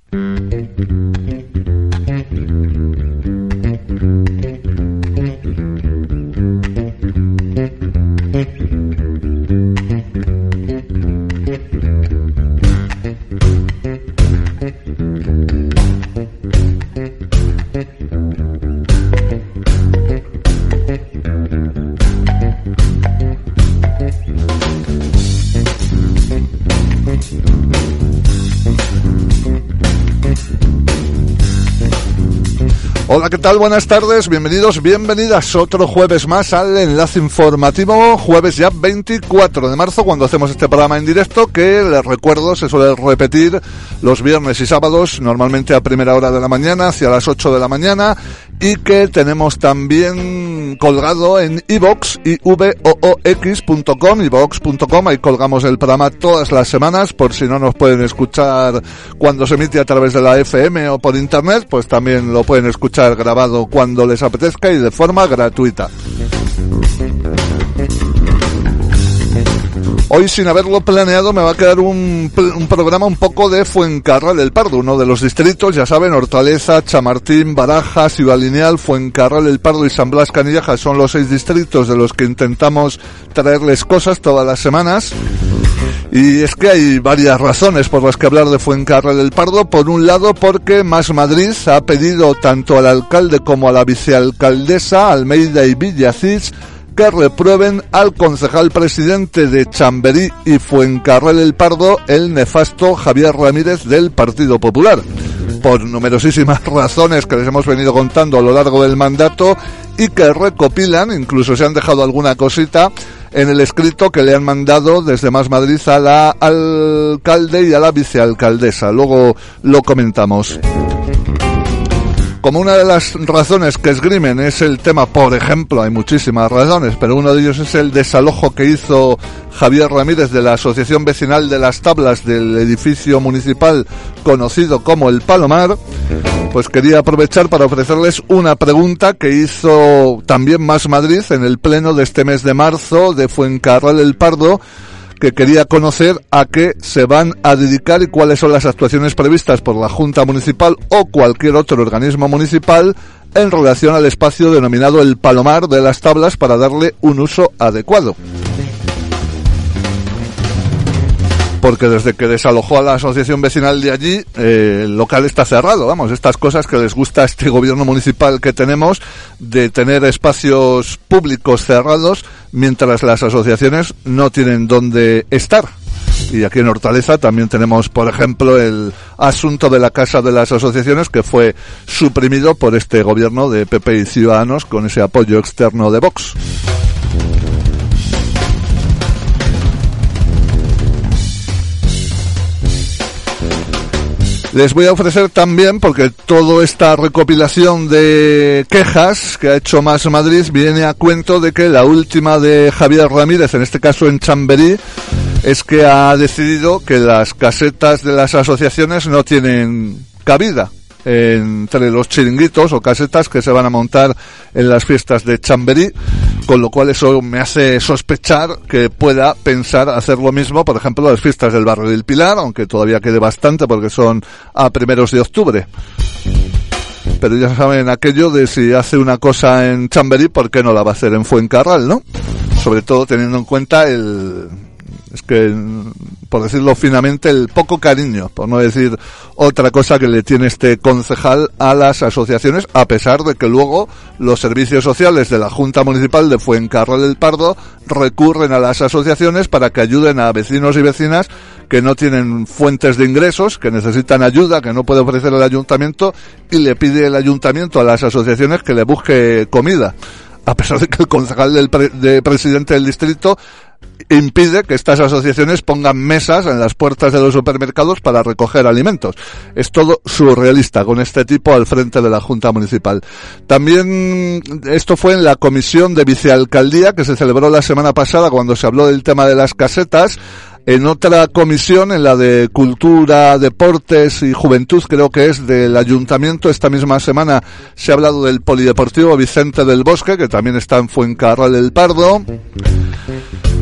Hola, ¿qué tal? Buenas tardes, bienvenidos, bienvenidas otro jueves más al Enlace Informativo, jueves ya 24 de marzo, cuando hacemos este programa en directo, que les recuerdo se suele repetir los viernes y sábados, normalmente a primera hora de la mañana, hacia las 8 de la mañana, y que tenemos también colgado en iVoox, ivoox.com, ivoox.com, ahí colgamos el programa todas las semanas, por si no nos pueden escuchar cuando se emite a través de la FM o por internet, pues también lo pueden escuchar grabado cuando les apetezca y de forma gratuita. Hoy, sin haberlo planeado, me va a quedar un programa un poco de Fuencarral del Pardo, uno de los distritos, ya saben, Hortaleza, Chamartín, Barajas, Ciudad Lineal, Fuencarral del Pardo y San Blas Canillejas son los 6 distritos de los que intentamos traerles cosas todas las semanas. Y es que hay varias razones por las que hablar de Fuencarral del Pardo. Por un lado, porque Más Madrid ha pedido tanto al alcalde como a la vicealcaldesa, Almeida y Villacís, que reprueben al concejal presidente de Chamberí y Fuencarral del Pardo, el nefasto Javier Ramírez del Partido Popular, por numerosísimas razones que les hemos venido contando a lo largo del mandato y que recopilan, incluso se han dejado alguna cosita en el escrito que le han mandado desde Más Madrid a la alcalde y a la vicealcaldesa. Luego lo comentamos. Como una de las razones que esgrimen es el tema, por ejemplo, hay muchísimas razones, pero uno de ellos es el desalojo que hizo Javier Ramírez de la Asociación Vecinal de las Tablas del edificio municipal conocido como El Palomar, pues quería aprovechar para ofrecerles una pregunta que hizo también Más Madrid en el pleno de este mes de marzo de Fuencarral del Pardo, que quería conocer a qué se van a dedicar y cuáles son las actuaciones previstas por la Junta Municipal o cualquier otro organismo municipal en relación al espacio denominado El Palomar de las Tablas para darle un uso adecuado. Porque desde que desalojó a la asociación vecinal de allí, el local está cerrado. Vamos, estas cosas que les gusta a este gobierno municipal que tenemos, de tener espacios públicos cerrados, mientras las asociaciones no tienen dónde estar. Y aquí en Hortaleza también tenemos, por ejemplo, el asunto de la Casa de las Asociaciones, que fue suprimido por este gobierno de PP y Ciudadanos con ese apoyo externo de Vox. Les voy a ofrecer también, porque toda esta recopilación de quejas que ha hecho Más Madrid viene a cuento de que la última de Javier Ramírez, en este caso en Chamberí, es que ha decidido que las casetas de las asociaciones no tienen cabida entre los chiringuitos o casetas que se van a montar en las fiestas de Chamberí, con lo cual eso me hace sospechar que pueda pensar hacer lo mismo, por ejemplo, en las fiestas del barrio del Pilar, aunque todavía quede bastante porque son a primeros de octubre. Pero ya saben aquello de si hace una cosa en Chamberí, ¿por qué no la va a hacer en Fuencarral, no? Sobre todo teniendo en cuenta es que, por decirlo finamente, el poco cariño, por no decir otra cosa, que le tiene este concejal a las asociaciones, a pesar de que luego los servicios sociales de la Junta Municipal de Fuencarral del Pardo recurren a las asociaciones para que ayuden a vecinos y vecinas que no tienen fuentes de ingresos, que necesitan ayuda, que no puede ofrecer el ayuntamiento, y le pide el ayuntamiento a las asociaciones que le busque comida, a pesar de que el concejal de presidente del distrito impide que estas asociaciones pongan mesas en las puertas de los supermercados para recoger alimentos. Es todo surrealista con este tipo al frente de la Junta Municipal. También esto fue en la comisión de vicealcaldía que se celebró la semana pasada cuando se habló del tema de las casetas. En otra comisión, en la de Cultura, Deportes y Juventud, creo que es del Ayuntamiento, esta misma semana se ha hablado del Polideportivo Vicente del Bosque, que también está en Fuencarral del Pardo.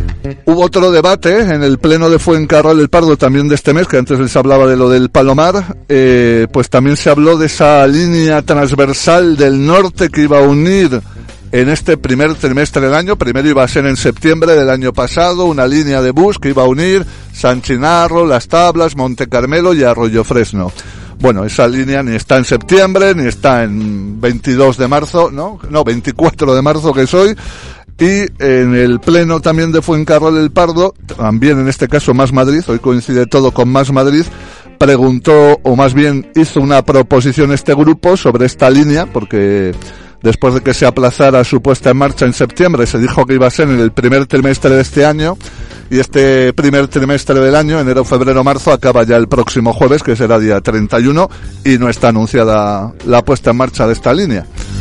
Hubo otro debate en el pleno de Fuencarral del Pardo también de este mes, que antes les hablaba de lo del Palomar, pues también se habló de esa línea transversal del norte que iba a unir en este primer trimestre del año. Primero iba a ser en septiembre del año pasado, una línea de bus que iba a unir San Chinarro, Las Tablas, Monte Carmelo y Arroyo Fresno. Bueno, esa línea ni está en septiembre, ni está en 22 de marzo, no, 24 de marzo que soy. Y en el pleno también de Fuencarral del Pardo, también en este caso Más Madrid, hoy coincide todo con Más Madrid, preguntó, o más bien hizo una proposición este grupo sobre esta línea, porque después de que se aplazara su puesta en marcha en septiembre, se dijo que iba a ser en el primer trimestre de este año, y este primer trimestre del año, enero, febrero, marzo, acaba ya el próximo jueves, que será día 31, y no está anunciada la puesta en marcha de esta línea.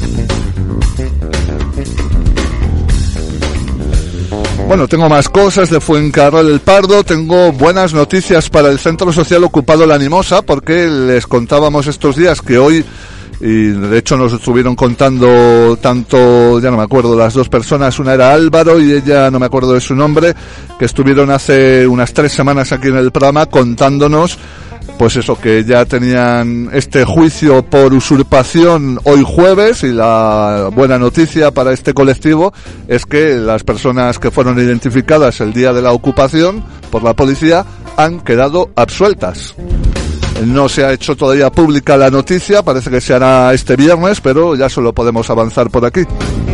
Bueno, tengo más cosas de Fuencarral del Pardo. Tengo buenas noticias para el Centro Social Ocupado La Animosa, porque les contábamos estos días que hoy, y de hecho nos estuvieron contando tanto, ya no me acuerdo, las dos personas, una era Álvaro y ella no me acuerdo de su nombre, que estuvieron hace unas 3 semanas aquí en el programa contándonos pues eso, que ya tenían este juicio por usurpación hoy jueves, y la buena noticia para este colectivo es que las personas que fueron identificadas el día de la ocupación por la policía han quedado absueltas. No se ha hecho todavía pública la noticia, parece que se hará este viernes, pero ya solo podemos avanzar por aquí.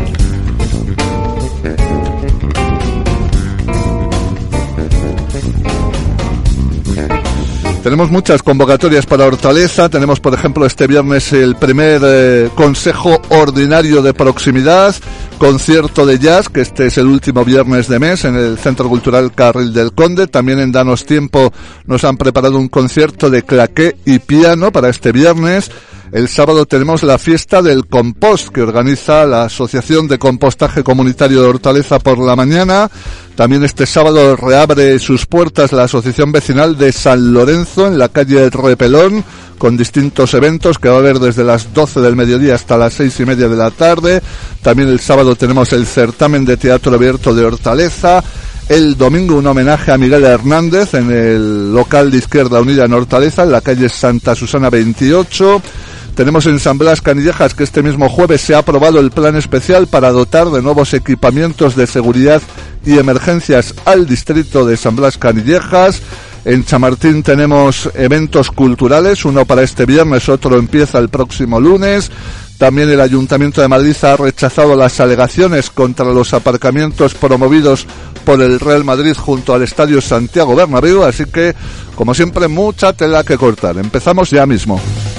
Tenemos muchas convocatorias para Hortaleza. Tenemos, por ejemplo, este viernes el primer Consejo Ordinario de Proximidad, concierto de jazz, que este es el último viernes de mes en el Centro Cultural Carril del Conde. También en Danos Tiempo nos han preparado un concierto de claqué y piano para este viernes. El sábado tenemos la fiesta del compost que organiza la Asociación de Compostaje Comunitario de Hortaleza por la mañana. También este sábado reabre sus puertas la Asociación Vecinal de San Lorenzo en la calle Repelón, con distintos eventos que va a haber desde las 12 del mediodía hasta las 6:30 de la tarde. También el sábado tenemos el certamen de teatro abierto de Hortaleza. El domingo un homenaje a Miguel Hernández en el local de Izquierda Unida en Hortaleza, en la calle Santa Susana 28. Tenemos en San Blas Canillejas que este mismo jueves se ha aprobado el plan especial para dotar de nuevos equipamientos de seguridad y emergencias al distrito de San Blas Canillejas. En Chamartín tenemos eventos culturales, uno para este viernes, otro empieza el próximo lunes. También el Ayuntamiento de Madrid ha rechazado las alegaciones contra los aparcamientos promovidos por el Real Madrid junto al Estadio Santiago Bernabéu, así que, como siempre, mucha tela que cortar. Empezamos ya mismo.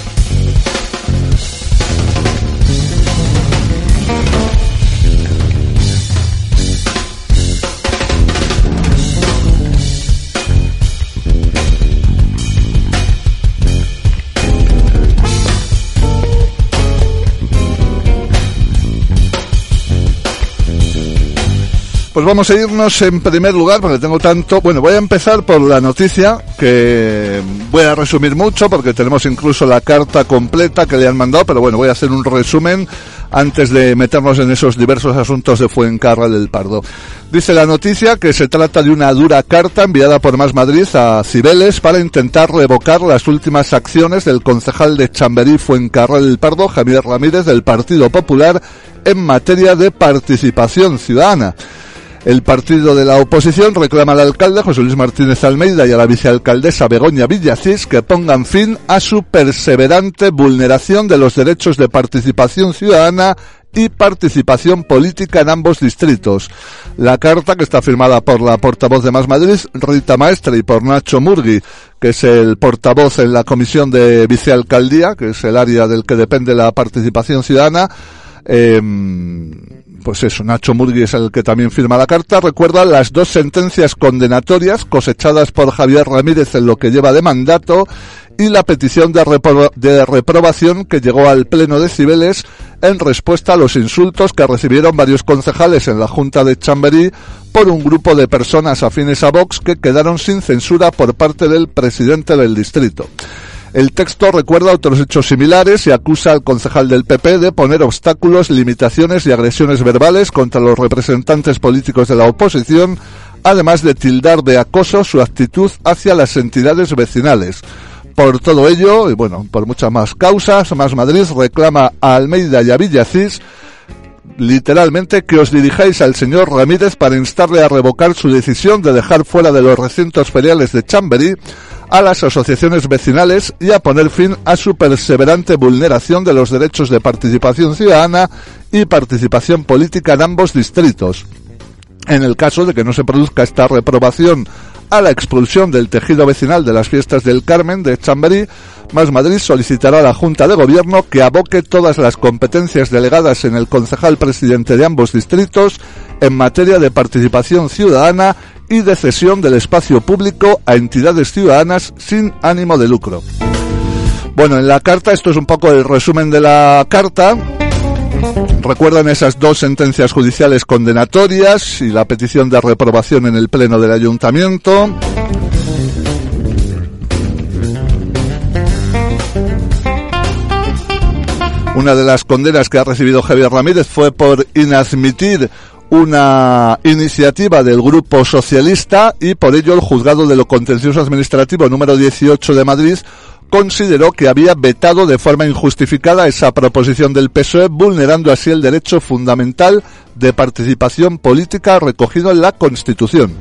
Pues vamos a irnos en primer lugar, porque tengo tanto... Bueno, voy a empezar por la noticia, que voy a resumir mucho, porque tenemos incluso la carta completa que le han mandado, pero bueno, voy a hacer un resumen antes de meternos en esos diversos asuntos de Fuencarral del Pardo. Dice la noticia que se trata de una dura carta enviada por Más Madrid a Cibeles para intentar revocar las últimas acciones del concejal de Chamberí Fuencarral del Pardo, Javier Ramírez, del Partido Popular, en materia de participación ciudadana. El partido de la oposición reclama al alcalde José Luis Martínez Almeida y a la vicealcaldesa Begoña Villacís que pongan fin a su perseverante vulneración de los derechos de participación ciudadana y participación política en ambos distritos. La carta, que está firmada por la portavoz de Más Madrid, Rita Maestre, y por Nacho Murgui, que es el portavoz en la comisión de vicealcaldía, que es el área del que depende la participación ciudadana, pues eso, Nacho Murgui es el que también firma la carta. Recuerda las 2 sentencias condenatorias cosechadas por Javier Ramírez en lo que lleva de mandato y la petición de reprobación que llegó al Pleno de Cibeles en respuesta a los insultos que recibieron varios concejales en la Junta de Chamberí por un grupo de personas afines a Vox que quedaron sin censura por parte del presidente del distrito. El texto recuerda otros hechos similares y acusa al concejal del PP de poner obstáculos, limitaciones y agresiones verbales contra los representantes políticos de la oposición, además de tildar de acoso su actitud hacia las entidades vecinales. Por todo ello, y bueno, por muchas más causas, Más Madrid reclama a Almeida y a Villacís literalmente que os dirijáis al señor Ramírez para instarle a revocar su decisión de dejar fuera de los recintos feriales de Chamberí a las asociaciones vecinales y a poner fin a su perseverante vulneración de los derechos de participación ciudadana y participación política en ambos distritos. En el caso de que no se produzca esta reprobación a la expulsión del tejido vecinal de las fiestas del Carmen de Chamberí, Más Madrid solicitará a la Junta de Gobierno que aboque todas las competencias delegadas en el concejal presidente de ambos distritos en materia de participación ciudadana y de cesión del espacio público a entidades ciudadanas sin ánimo de lucro. Bueno, en la carta, esto es un poco el resumen de la carta. Recuerdan esas 2 sentencias judiciales condenatorias y la petición de reprobación en el Pleno del Ayuntamiento. Una de las condenas que ha recibido Javier Ramírez fue por inadmitir una iniciativa del Grupo Socialista y por ello el Juzgado de lo Contencioso Administrativo número 18 de Madrid consideró que había vetado de forma injustificada esa proposición del PSOE, vulnerando así el derecho fundamental de participación política recogido en la Constitución.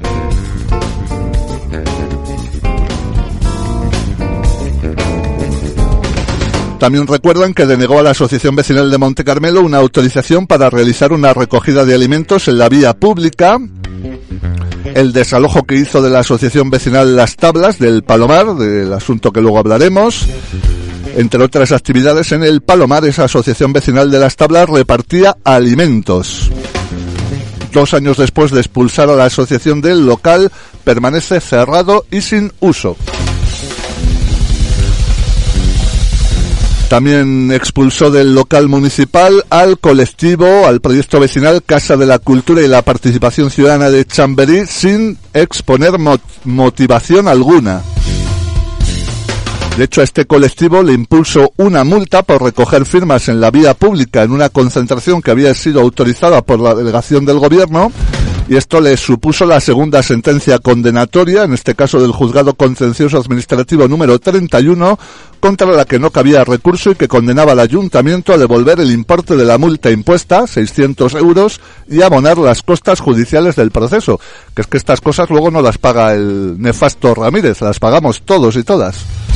También recuerdan que denegó a la Asociación Vecinal de Montecarmelo una autorización para realizar una recogida de alimentos en la vía pública. El desalojo que hizo de la Asociación Vecinal Las Tablas del Palomar, del asunto que luego hablaremos. Entre otras actividades, en el Palomar, esa Asociación Vecinal de Las Tablas repartía alimentos. 2 años después de expulsar a la asociación del local, permanece cerrado y sin uso. También expulsó del local municipal al colectivo, al proyecto vecinal Casa de la Cultura y la Participación Ciudadana de Chamberí sin exponer motivación alguna. De hecho, a este colectivo le impuso una multa por recoger firmas en la vía pública en una concentración que había sido autorizada por la delegación del gobierno, y esto le supuso la segunda sentencia condenatoria, en este caso del Juzgado Contencioso Administrativo número 31, contra la que no cabía recurso y que condenaba al ayuntamiento a devolver el importe de la multa impuesta, 600 euros, y abonar las costas judiciales del proceso. Que es que estas cosas luego no las paga el nefasto Ramírez, las pagamos todos y todas.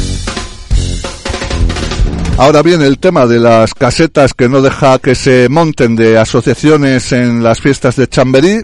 Ahora bien, el tema de las casetas que no deja que se monten de asociaciones en las fiestas de Chamberí.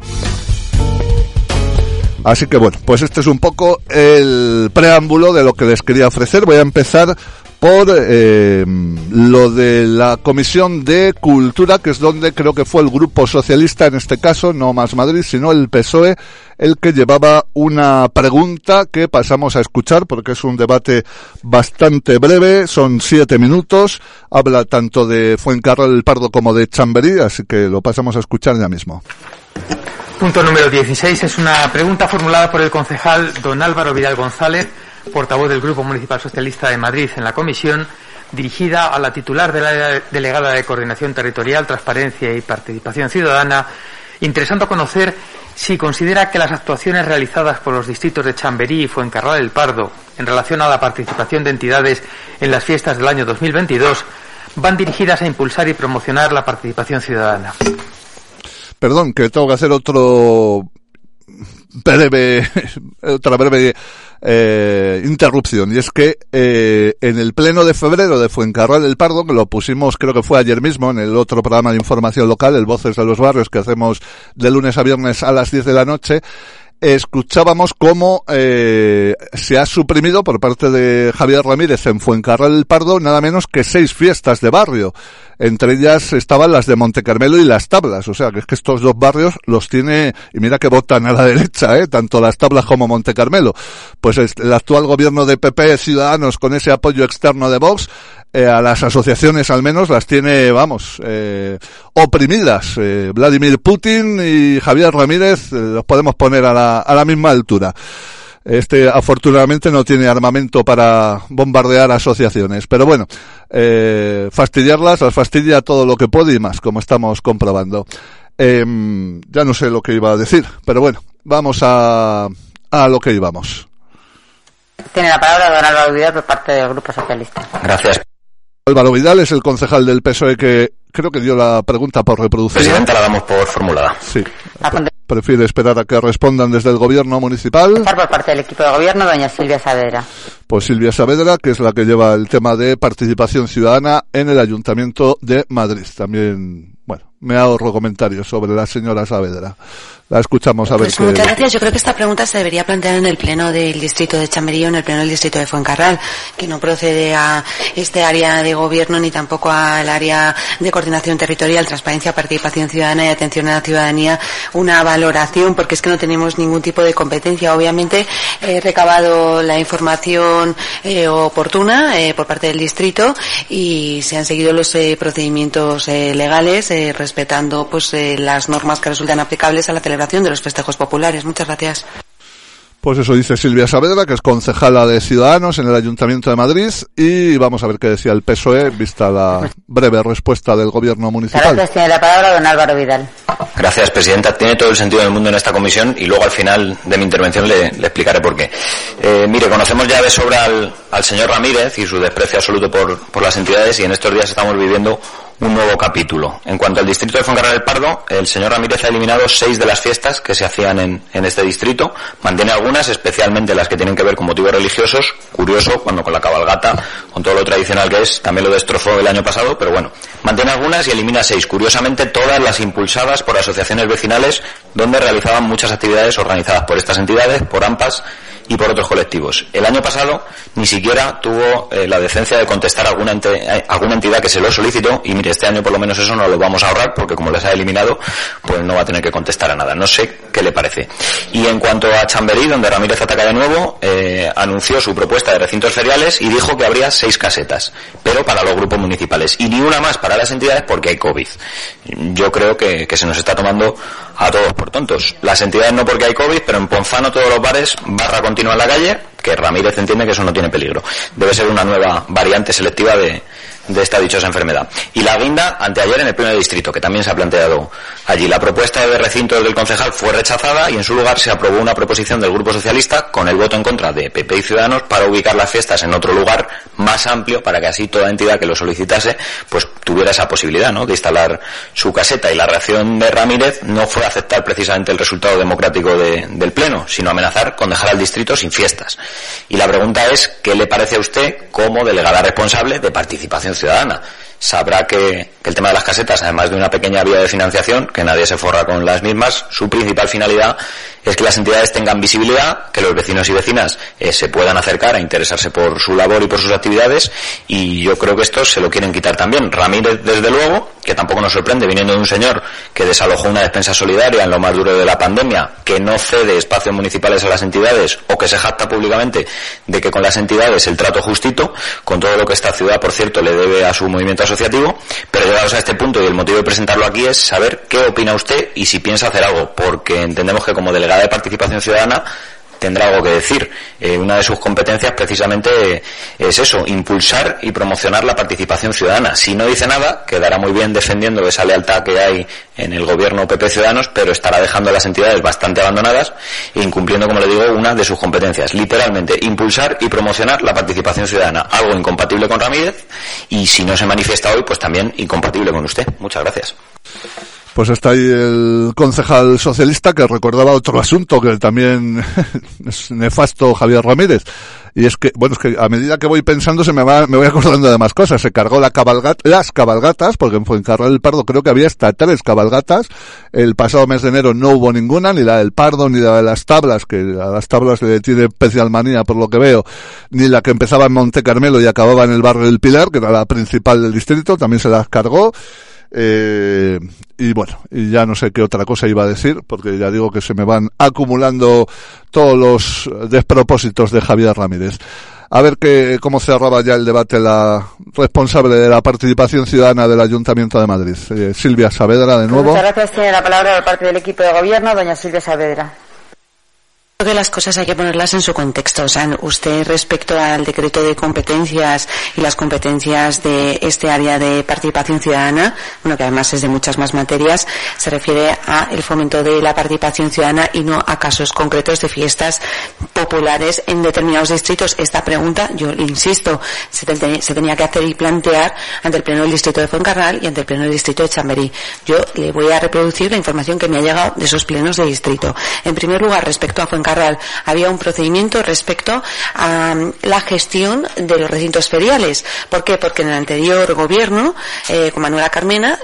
Así que bueno, pues este es un poco el preámbulo de lo que les quería ofrecer. Voy a empezar por lo de la Comisión de Cultura, que es donde creo que fue el Grupo Socialista, en este caso, no Más Madrid, sino el PSOE, el que llevaba una pregunta que pasamos a escuchar, porque es un debate bastante breve, son 7 minutos, habla tanto de Fuencarral del Pardo como de Chamberí, así que lo pasamos a escuchar ya mismo. Punto número 16 es una pregunta formulada por el concejal don Álvaro Vidal González, portavoz del Grupo Municipal Socialista de Madrid en la comisión, dirigida a la titular de la Delegada de Coordinación Territorial, Transparencia y Participación Ciudadana, interesando conocer si considera que las actuaciones realizadas por los distritos de Chamberí y Fuencarral del Pardo en relación a la participación de entidades en las fiestas del año 2022 van dirigidas a impulsar y promocionar la participación ciudadana. Perdón, que tengo que hacer otra breve interrupción, y es que en el pleno de febrero de Fuencarral del Pardo, que lo pusimos creo que fue ayer mismo en el otro programa de información local, el Voces de los Barrios, que hacemos de lunes a viernes a las 10 de la noche, escuchábamos cómo se ha suprimido por parte de Javier Ramírez en Fuencarral del Pardo nada menos que 6 fiestas de barrio. Entre ellas estaban las de Montecarmelo y Las Tablas, o sea que es que estos 2 barrios los tiene, y mira que votan a la derecha, tanto Las Tablas como Montecarmelo. Pues el actual gobierno de PP Ciudadanos, con ese apoyo externo de Vox, a las asociaciones al menos las tiene, oprimidas. Vladimir Putin y Javier Ramírez los podemos poner a la misma altura. Este afortunadamente no tiene armamento para bombardear asociaciones, pero bueno, fastidiarlas las fastidia todo lo que puede y más, como estamos comprobando. Ya no sé lo que iba a decir, pero bueno, vamos a lo que íbamos. Tiene la palabra don Álvaro Vidal por parte del Grupo Socialista. Gracias. Álvaro Vidal es el concejal del PSOE que creo que dio la pregunta por reproducir. Presidenta, la damos por formulada. Sí. Prefiere esperar a que respondan desde el gobierno municipal. Por parte del equipo de gobierno, doña Silvia Saavedra. Pues Silvia Saavedra, que es la que lleva el tema de participación ciudadana en el Ayuntamiento de Madrid. También, bueno, me ahorro comentarios sobre la señora Saavedra. La escuchamos a ver qué... Muchas gracias. Yo creo que esta pregunta se debería plantear en el pleno del distrito de Chamberí o en el pleno del distrito de Fuencarral, que no procede a este área de gobierno ni tampoco al área de coordinación territorial, transparencia, participación ciudadana y atención a la ciudadanía, una valoración, porque es que no tenemos ningún tipo de competencia. Obviamente he recabado la información oportuna por parte del distrito y se han seguido los procedimientos legales respetando pues las normas que resultan aplicables a la celebración de los festejos populares. Muchas gracias. Pues eso dice Silvia Saavedra, que es concejala de Ciudadanos en el Ayuntamiento de Madrid, y vamos a ver qué decía el PSOE, vista la breve respuesta del gobierno municipal. Gracias, tiene la palabra don Álvaro Vidal. Gracias, presidenta. Tiene todo el sentido del mundo en esta comisión y luego al final de mi intervención le explicaré por qué. Mire, conocemos ya de sobra al señor Ramírez y su desprecio absoluto por las entidades, y en estos días estamos viviendo un nuevo capítulo. En cuanto al distrito de Fuencarral del Pardo, el señor Ramírez ha eliminado 6 de las fiestas que se hacían en este distrito. Mantiene algunas, especialmente las que tienen que ver con motivos religiosos. Curioso, cuando con la cabalgata, con todo lo tradicional que es, también lo destrozó el año pasado, pero bueno. Mantiene algunas y elimina 6. Curiosamente, todas las impulsadas por asociaciones vecinales, donde realizaban muchas actividades organizadas por estas entidades, por AMPAs y por otros colectivos. El año pasado ni siquiera tuvo la decencia de contestar alguna entidad que se lo solicitó, y mire, este año por lo menos eso no lo vamos a ahorrar, porque como les ha eliminado, pues no va a tener que contestar a nada. No sé qué le parece. Y en cuanto a Chamberí, donde Ramírez ataca de nuevo, anunció su propuesta de recintos feriales y dijo que habría 6 casetas, pero para los grupos municipales, y ni una más para las entidades porque hay COVID. Yo creo que se nos está tomando a todos por tontos. Las entidades no porque hay COVID, pero en Ponzano todos los bares, barra continua en la calle, que Ramírez entiende que eso no tiene peligro. Debe ser una nueva variante selectiva de esta dichosa enfermedad. Y la guinda, anteayer en el pleno de distrito, que también se ha planteado allí. La propuesta de recintos del concejal fue rechazada y en su lugar se aprobó una proposición del Grupo Socialista con el voto en contra de PP y Ciudadanos para ubicar las fiestas en otro lugar más amplio, para que así toda entidad que lo solicitase pues tuviera esa posibilidad, ¿no?, de instalar su caseta. Y la reacción de Ramírez no fue aceptar precisamente el resultado democrático del pleno, sino amenazar con dejar al distrito sin fiestas. Y la pregunta es, ¿qué le parece a usted como delegada responsable de participación ciudadana? Sabrá que el tema de las casetas, además de una pequeña vía de financiación, que nadie se forra con las mismas, su principal finalidad es que las entidades tengan visibilidad, que los vecinos y vecinas se puedan acercar a interesarse por su labor y por sus actividades, y yo creo que esto se lo quieren quitar también. Ramírez, desde luego, que tampoco nos sorprende viniendo de un señor que desalojó una despensa solidaria en lo más duro de la pandemia, que no cede espacios municipales a las entidades, o que se jacta públicamente de que con las entidades el trato justito, con todo lo que esta ciudad, por cierto, le debe a su movimiento asociativo. Pero llegados a este punto, y el motivo de presentarlo aquí es saber qué opina usted y si piensa hacer algo, porque entendemos que como delegada de participación ciudadana tendrá algo que decir. Una de sus competencias precisamente es eso, impulsar y promocionar la participación ciudadana. Si no dice nada, quedará muy bien defendiendo esa lealtad que hay en el gobierno PP Ciudadanos, pero estará dejando a las entidades bastante abandonadas e incumpliendo, como le digo, una de sus competencias. Literalmente, impulsar y promocionar la participación ciudadana. Algo incompatible con Ramírez, y si no se manifiesta hoy, pues también incompatible con usted. Muchas gracias. Pues está ahí el concejal socialista, que recordaba otro asunto que también es nefasto, Javier Ramírez. Y es que, bueno, es que a medida que voy pensando me voy acordando de más cosas. Se cargó las cabalgatas, porque en Fuencarral del Pardo creo que había hasta 3 cabalgatas. El pasado mes de enero no hubo ninguna, ni la del Pardo, ni la de las Tablas, que a las Tablas le tiene especial manía por lo que veo, ni la que empezaba en Monte Carmelo y acababa en el barrio del Pilar, que era la principal del distrito, también se las cargó. Y bueno, y ya no sé qué otra cosa iba a decir, porque ya digo que se me van acumulando todos los despropósitos de Javier Ramírez. A ver cómo cerraba ya el debate la responsable de la participación ciudadana del Ayuntamiento de Madrid, Silvia Saavedra, de nuevo. Muchas gracias. Tiene la palabra por parte del equipo de gobierno, doña Silvia Saavedra. Creo que las cosas hay que ponerlas en su contexto. O sea, usted respecto al decreto de competencias y las competencias de este área de participación ciudadana, bueno, que además es de muchas más materias, se refiere a el fomento de la participación ciudadana y no a casos concretos de fiestas populares en determinados distritos. Esta pregunta, yo insisto, se tenía que hacer y plantear ante el Pleno del Distrito de Fuencarral y ante el Pleno del Distrito de Chamberí. Yo le voy a reproducir la información que me ha llegado de esos plenos de distrito. En primer lugar, respecto a Fuencarral, había un procedimiento respecto a la gestión de los recintos feriales. ¿Por qué? Porque en el anterior gobierno, con Manuela Carmena,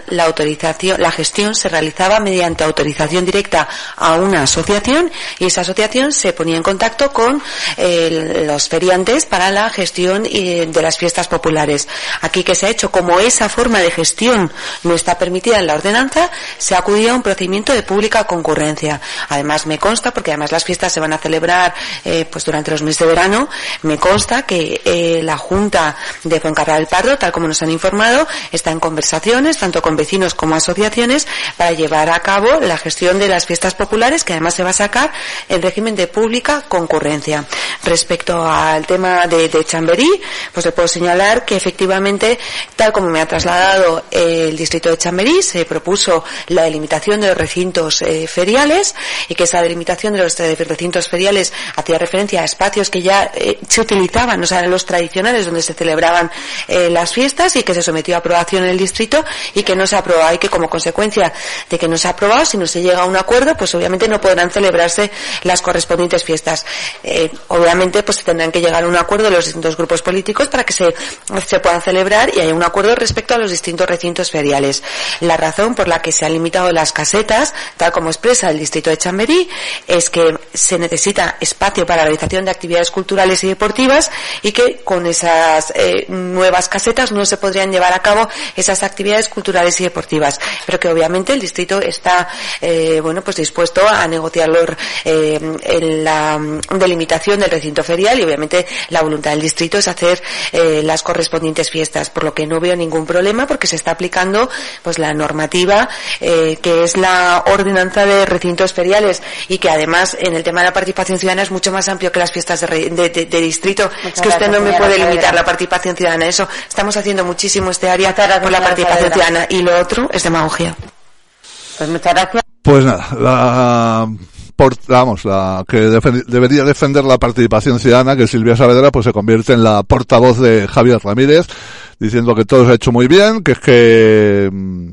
la gestión se realizaba mediante autorización directa a una asociación y esa asociación se ponía en contacto con los feriantes para la gestión de las fiestas populares. Aquí, ¿qué se ha hecho? Como esa forma de gestión no está permitida en la ordenanza, se acudía a un procedimiento de pública concurrencia. Además, me consta, porque además las fiestas se van a celebrar pues durante los meses de verano, me consta que la Junta de Fuencarral del Pardo, tal como nos han informado, está en conversaciones, tanto con vecinos como asociaciones, para llevar a cabo la gestión de las fiestas populares, que además se va a sacar en régimen de pública concurrencia. Respecto al tema de Chamberí, pues le puedo señalar que efectivamente, tal como me ha trasladado el distrito de Chamberí, se propuso la delimitación de los recintos feriales y que esa delimitación de los recintos feriales hacía referencia a espacios que ya se utilizaban, o sea, eran los tradicionales donde se celebraban las fiestas y que se sometió a aprobación en el distrito y que no se aprobó, y que como consecuencia de que no se ha aprobado, si no se llega a un acuerdo, pues obviamente no podrán celebrarse las correspondientes fiestas. Obviamente pues tendrán que llegar a un acuerdo los distintos grupos políticos para que se puedan celebrar y haya un acuerdo respecto a los distintos recintos feriales. La razón por la que se han limitado las casetas, tal como expresa el distrito de Chamberí, es que se necesita espacio para la realización de actividades culturales y deportivas y que con esas nuevas casetas no se podrían llevar a cabo esas actividades culturales y deportivas, pero que obviamente el distrito está pues dispuesto a negociar la delimitación del recinto ferial y obviamente la voluntad del distrito es hacer las correspondientes fiestas, por lo que no veo ningún problema porque se está aplicando pues la normativa que es la ordenanza de recintos feriales y que además en el tema de la participación ciudadana es mucho más amplio que las fiestas de distrito. Es que usted no me puede limitar la participación ciudadana. Eso, estamos haciendo muchísimo este área por la participación ciudadana y lo otro es demagogia. Pues muchas gracias. Pues nada, la que debería defender la participación ciudadana, que Silvia Saavedra, pues se convierte en la portavoz de Javier Ramírez, diciendo que todo se ha hecho muy bien, que es que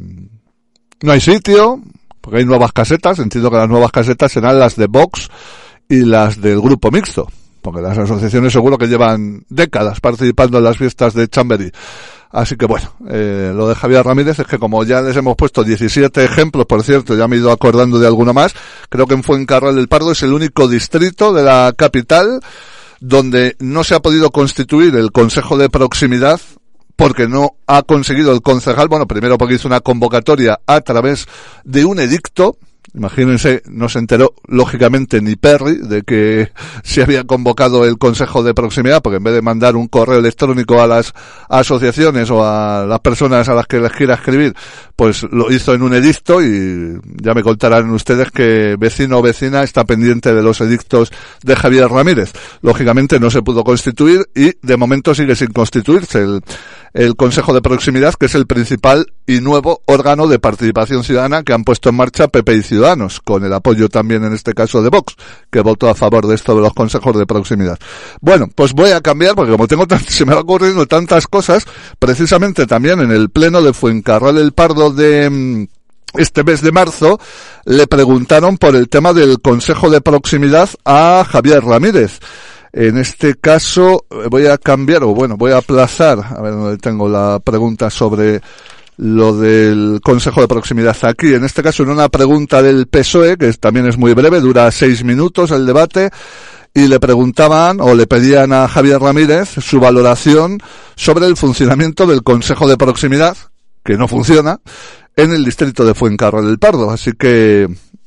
no hay sitio, porque hay nuevas casetas. Entiendo que las nuevas casetas serán las de Vox y las del Grupo Mixto, porque las asociaciones seguro que llevan décadas participando en las fiestas de Chamberí. Así que bueno, lo de Javier Ramírez es que como ya les hemos puesto 17 ejemplos, por cierto, ya me he ido acordando de alguno más, creo que en Fuencarral del Pardo es el único distrito de la capital donde no se ha podido constituir el Consejo de Proximidad porque no ha conseguido el concejal, bueno, primero porque hizo una convocatoria a través de un edicto. Imagínense, no se enteró lógicamente ni Perry de que se había convocado el Consejo de Proximidad, porque en vez de mandar un correo electrónico a las asociaciones o a las personas a las que les quiera escribir, pues lo hizo en un edicto y ya me contarán ustedes que vecino o vecina está pendiente de los edictos de Javier Ramírez. Lógicamente no se pudo constituir y de momento sigue sin constituirse el Consejo de Proximidad, que es el principal y nuevo órgano de participación ciudadana que han puesto en marcha PP y Ciudadanos, con el apoyo también en este caso de Vox, que votó a favor de esto de los consejos de proximidad. Bueno, pues voy a cambiar, porque como se me va ocurriendo tantas cosas, precisamente también en el pleno de Fuencarral del Pardo de este mes de marzo, le preguntaron por el tema del Consejo de Proximidad a Javier Ramírez. En este caso voy a cambiar, voy a aplazar, a ver dónde tengo la pregunta sobre lo del Consejo de Proximidad aquí. En este caso en una pregunta del PSOE, que también es muy breve, dura 6 minutos el debate, y le preguntaban o le pedían a Javier Ramírez su valoración sobre el funcionamiento del Consejo de Proximidad, que no funciona, en el distrito de Fuencarral del Pardo. Así que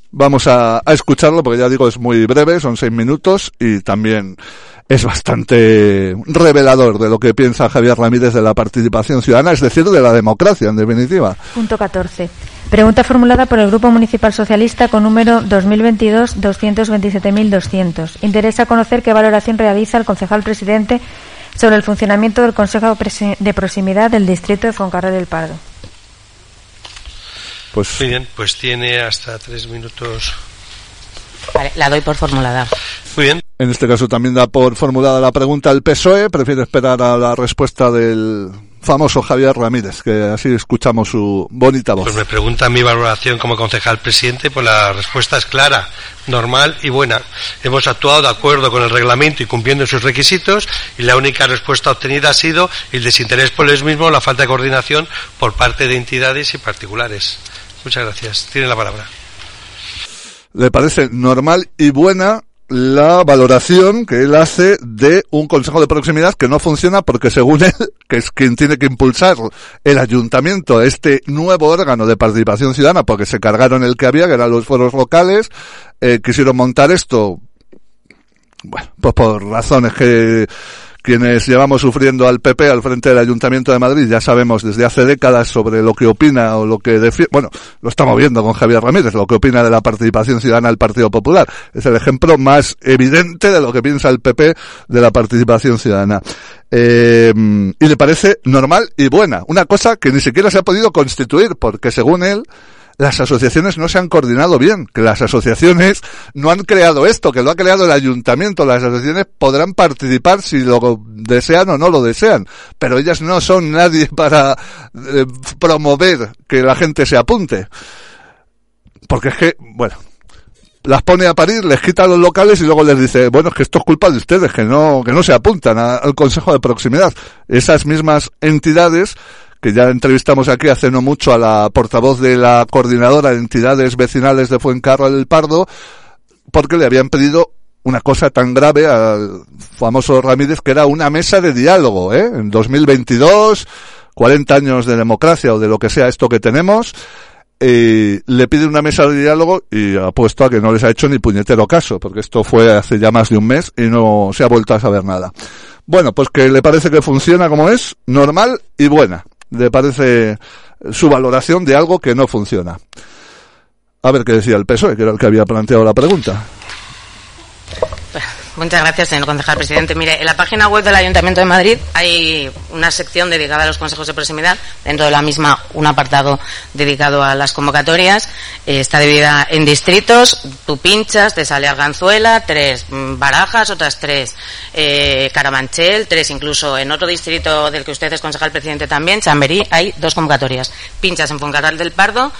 Vamos a escucharlo porque ya digo es muy breve, son 6 minutos y también es bastante revelador de lo que piensa Javier Ramírez de la participación ciudadana, es decir, de la democracia en definitiva. Punto 14. Pregunta formulada por el Grupo Municipal Socialista con número 2022-227.200. Interesa conocer qué valoración realiza el concejal presidente sobre el funcionamiento del Consejo de Proximidad del Distrito de Fuencarral del Pardo. Pues muy bien, pues tiene hasta 3 minutos. Vale, la doy por formulada. Muy bien. En este caso también da por formulada la pregunta el PSOE, prefiere esperar a la respuesta del famoso Javier Ramírez, que así escuchamos su bonita voz. Pues me pregunta mi valoración como concejal presidente, pues la respuesta es clara, normal y buena. Hemos actuado de acuerdo con el reglamento y cumpliendo sus requisitos, y la única respuesta obtenida ha sido el desinterés por el mismo, la falta de coordinación por parte de entidades y particulares. Muchas gracias. Tiene la palabra. Le parece normal y buena la valoración que él hace de un consejo de proximidad que no funciona porque, según él, que es quien tiene que impulsar el ayuntamiento, este nuevo órgano de participación ciudadana, porque se cargaron el que había, que eran los foros locales, quisieron montar esto, bueno, pues por razones que quienes llevamos sufriendo al PP al frente del Ayuntamiento de Madrid ya sabemos desde hace décadas sobre lo que opina o lo que defiende. Bueno, lo estamos viendo con Javier Ramírez, lo que opina de la participación ciudadana del Partido Popular. Es el ejemplo más evidente de lo que piensa el PP de la participación ciudadana. Y le parece normal y buena. Una cosa que ni siquiera se ha podido constituir porque, según él, las asociaciones no se han coordinado bien, que las asociaciones no han creado esto, que lo ha creado el ayuntamiento. Las asociaciones podrán participar si lo desean o no lo desean, pero ellas no son nadie para promover que la gente se apunte. Porque es que, bueno, las pone a parir, les quita los locales y luego les dice, bueno, es que esto es culpa de ustedes, que no se apuntan al Consejo de Proximidad. Esas mismas entidades que ya entrevistamos aquí hace no mucho a la portavoz de la coordinadora de entidades vecinales de Fuencarral del Pardo, porque le habían pedido una cosa tan grave al famoso Ramírez, que era una mesa de diálogo, en 2022, 40 años de democracia o de lo que sea esto que tenemos, le pide una mesa de diálogo y apuesto a que no les ha hecho ni puñetero caso, porque esto fue hace ya más de un mes y no se ha vuelto a saber nada. Bueno, pues que le parece que funciona como es, normal y buena. Le parece su valoración de algo que no funciona. A ver qué decía el PSOE, que era el que había planteado la pregunta. Muchas gracias, señor concejal presidente. Mire, en la página web del Ayuntamiento de Madrid hay una sección dedicada a los consejos de proximidad, dentro de la misma un apartado dedicado a las convocatorias. Está dividida en distritos, tú pinchas, te sale Arganzuela, 3 Barajas, otras 3 Carabanchel, 3 incluso en otro distrito del que usted es concejal presidente también, Chamberí, hay 2 convocatorias. Pinchas en Fuencarral del Pardo,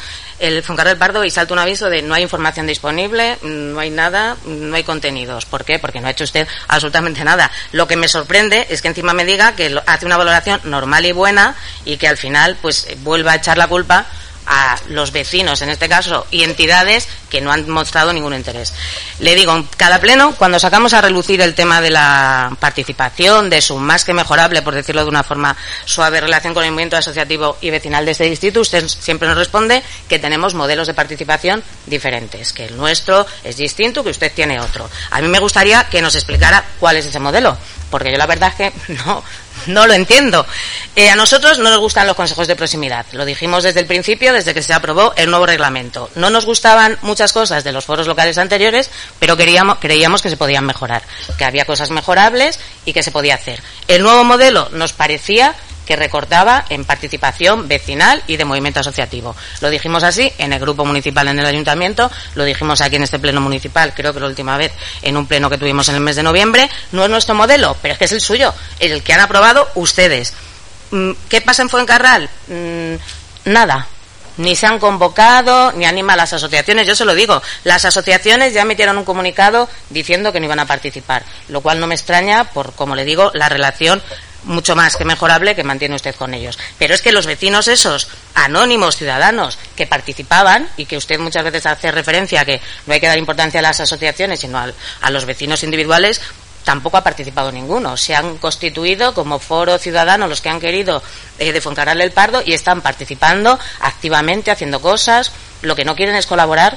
y salta un aviso de no hay información disponible, no hay nada, no hay contenidos. ¿Por qué? Porque no ha hecho usted absolutamente nada. Lo que me sorprende es que encima me diga que hace una valoración normal y buena y que al final pues vuelva a echar la culpa a los vecinos, en este caso, y entidades que no han mostrado ningún interés. Le digo, en cada pleno, cuando sacamos a relucir el tema de la participación, de su más que mejorable, por decirlo de una forma suave, relación con el movimiento asociativo y vecinal de este distrito, usted siempre nos responde que tenemos modelos de participación diferentes, que el nuestro es distinto, que usted tiene otro. A mí me gustaría que nos explicara cuál es ese modelo, porque yo la verdad es que no lo entiendo. A nosotros no nos gustan los consejos de proximidad. Lo dijimos desde el principio, desde que se aprobó el nuevo reglamento. No nos gustaban muchas cosas de los foros locales anteriores, pero creíamos que se podían mejorar, que había cosas mejorables y que se podía hacer. El nuevo modelo nos parecía que recortaba en participación vecinal y de movimiento asociativo. Lo dijimos así en el grupo municipal en el ayuntamiento, lo dijimos aquí en este pleno municipal, creo que la última vez en un pleno que tuvimos en el mes de noviembre. No es nuestro modelo, pero es que es el suyo, el que han aprobado ustedes. ¿Qué pasa en Fuencarral? Nada. Ni se han convocado, ni anima a las asociaciones. Yo se lo digo, las asociaciones ya emitieron un comunicado diciendo que no iban a participar, lo cual no me extraña por, como le digo, la relación mucho más que mejorable que mantiene usted con ellos. Pero es que los vecinos esos, anónimos, ciudadanos, que participaban, y que usted muchas veces hace referencia a que no hay que dar importancia a las asociaciones, sino a los vecinos individuales, tampoco ha participado ninguno. Se han constituido como foro ciudadano los que han querido de Fuencarral del Pardo y están participando activamente, haciendo cosas. Lo que no quieren es colaborar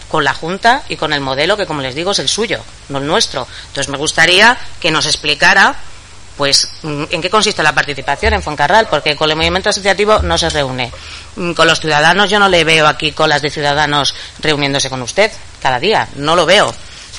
con la Junta y con el modelo que, como les digo, es el suyo, no el nuestro. Entonces me gustaría que nos explicara pues en qué consiste la participación en Fuencarral, porque con el movimiento asociativo no se reúne. Con los ciudadanos yo no le veo aquí colas de ciudadanos reuniéndose con usted cada día, no lo veo.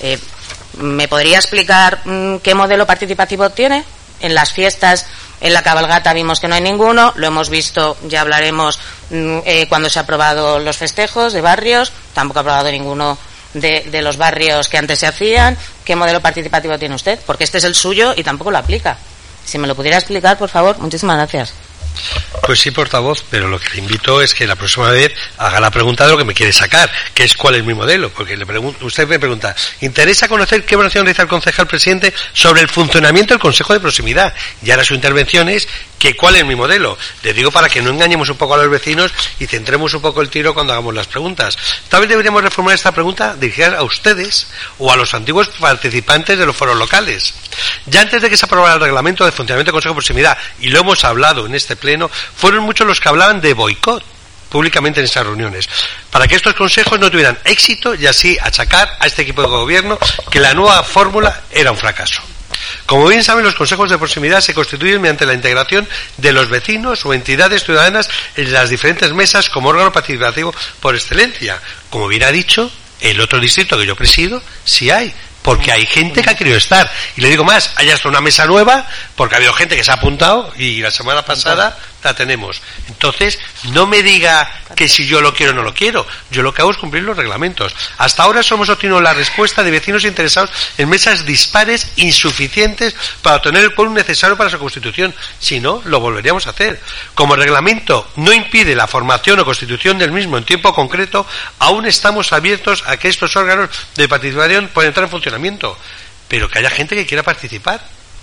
¿Me podría explicar qué modelo participativo tiene? En las fiestas, en la cabalgata vimos que no hay ninguno, lo hemos visto, ya hablaremos cuando se ha aprobado los festejos de barrios, tampoco ha aprobado ninguno de los barrios que antes se hacían. ¿Qué modelo participativo tiene usted? Porque este es el suyo y tampoco lo aplica. Si me lo pudiera explicar, por favor, muchísimas gracias. Pues sí, portavoz, pero lo que le invito es que la próxima vez haga la pregunta de lo que me quiere sacar, que es cuál es mi modelo, porque usted me pregunta, ¿interesa conocer qué evaluación realiza el concejal presidente sobre el funcionamiento del Consejo de Proximidad? Y ahora su intervención es que cuál es mi modelo. Le digo para que no engañemos un poco a los vecinos y centremos un poco el tiro cuando hagamos las preguntas. Tal vez deberíamos reformular esta pregunta dirigida a ustedes o a los antiguos participantes de los foros locales. Ya antes de que se aprobara el reglamento de funcionamiento del Consejo de Proximidad, y lo hemos hablado en este pleno, fueron muchos los que hablaban de boicot públicamente en esas reuniones, para que estos consejos no tuvieran éxito y así achacar a este equipo de gobierno que la nueva fórmula era un fracaso. Como bien saben, los consejos de proximidad se constituyen mediante la integración de los vecinos o entidades ciudadanas en las diferentes mesas como órgano participativo por excelencia. Como bien ha dicho, el otro distrito que yo presido, sí hay, porque hay gente que ha querido estar. Y le digo más, hay hasta una mesa nueva, porque ha habido gente que se ha apuntado y la semana pasada la tenemos. Entonces, no me diga que si yo lo quiero o no lo quiero. Yo lo que hago es cumplir los reglamentos. Hasta ahora solo hemos obtenido la respuesta de vecinos interesados en mesas dispares insuficientes para obtener el quórum necesario para su constitución. Si no, lo volveríamos a hacer. Como el reglamento no impide la formación o constitución del mismo en tiempo concreto, aún estamos abiertos a que estos órganos de participación puedan entrar en funcionamiento. Pero que haya gente que quiera participar.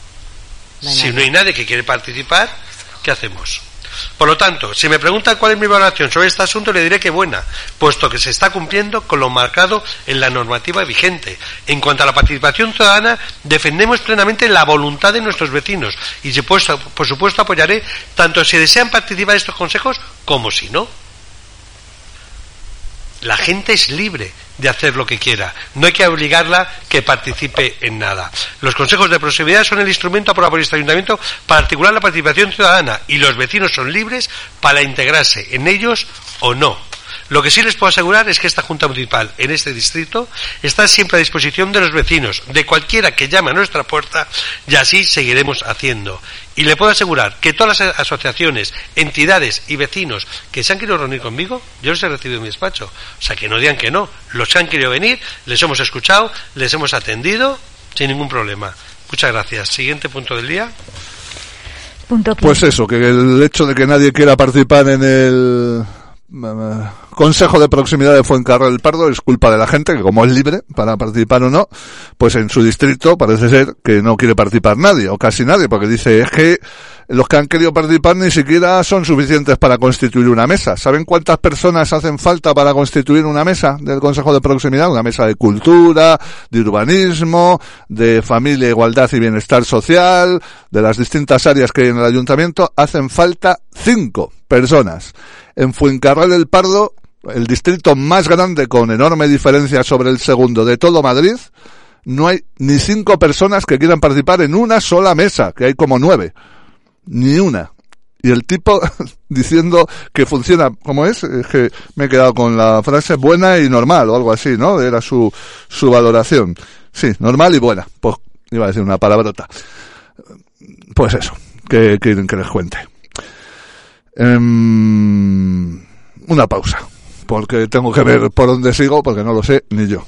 Si no hay nadie que quiere participar, ¿qué hacemos? Por lo tanto, si me preguntan cuál es mi valoración sobre este asunto, le diré que buena, puesto que se está cumpliendo con lo marcado en la normativa vigente. En cuanto a la participación ciudadana, defendemos plenamente la voluntad de nuestros vecinos y, por supuesto, apoyaré tanto si desean participar en estos consejos como si no. La gente es libre de hacer lo que quiera. No hay que obligarla que participe en nada. Los consejos de proximidad son el instrumento aprobado por este ayuntamiento para articular la participación ciudadana y los vecinos son libres para integrarse en ellos o no. Lo que sí les puedo asegurar es que esta Junta Municipal en este distrito está siempre a disposición de los vecinos, de cualquiera que llame a nuestra puerta, y así seguiremos haciendo. Y le puedo asegurar que todas las asociaciones, entidades y vecinos que se han querido reunir conmigo, yo los he recibido en mi despacho. O sea, que no digan que no. Los que han querido venir, les hemos escuchado, les hemos atendido sin ningún problema. Muchas gracias. Siguiente punto del día. Pues eso, que el hecho de que nadie quiera participar en el Consejo de Proximidad de Fuencarral del Pardo es culpa de la gente, que como es libre para participar o no, pues en su distrito parece ser que no quiere participar nadie, o casi nadie, porque dice, es que los que han querido participar ni siquiera son suficientes para constituir una mesa. ¿Saben cuántas personas hacen falta para constituir una mesa del Consejo de Proximidad? Una mesa de cultura, de urbanismo, de familia, igualdad y bienestar social, de las distintas áreas que hay en el ayuntamiento. Hacen falta 5 personas. En Fuencarral del Pardo, el distrito más grande con enorme diferencia sobre el segundo de todo Madrid, no hay ni 5 personas que quieran participar en una sola mesa, que hay como 9. Ni una. Y el tipo diciendo que funciona, ¿cómo es? Es que me he quedado con la frase buena y normal o algo así, ¿no? Era su valoración. Sí, normal y buena. Pues iba a decir una palabrota. Pues eso, que quieren que les cuente. Una pausa, porque tengo que ver por dónde sigo, porque no lo sé ni yo.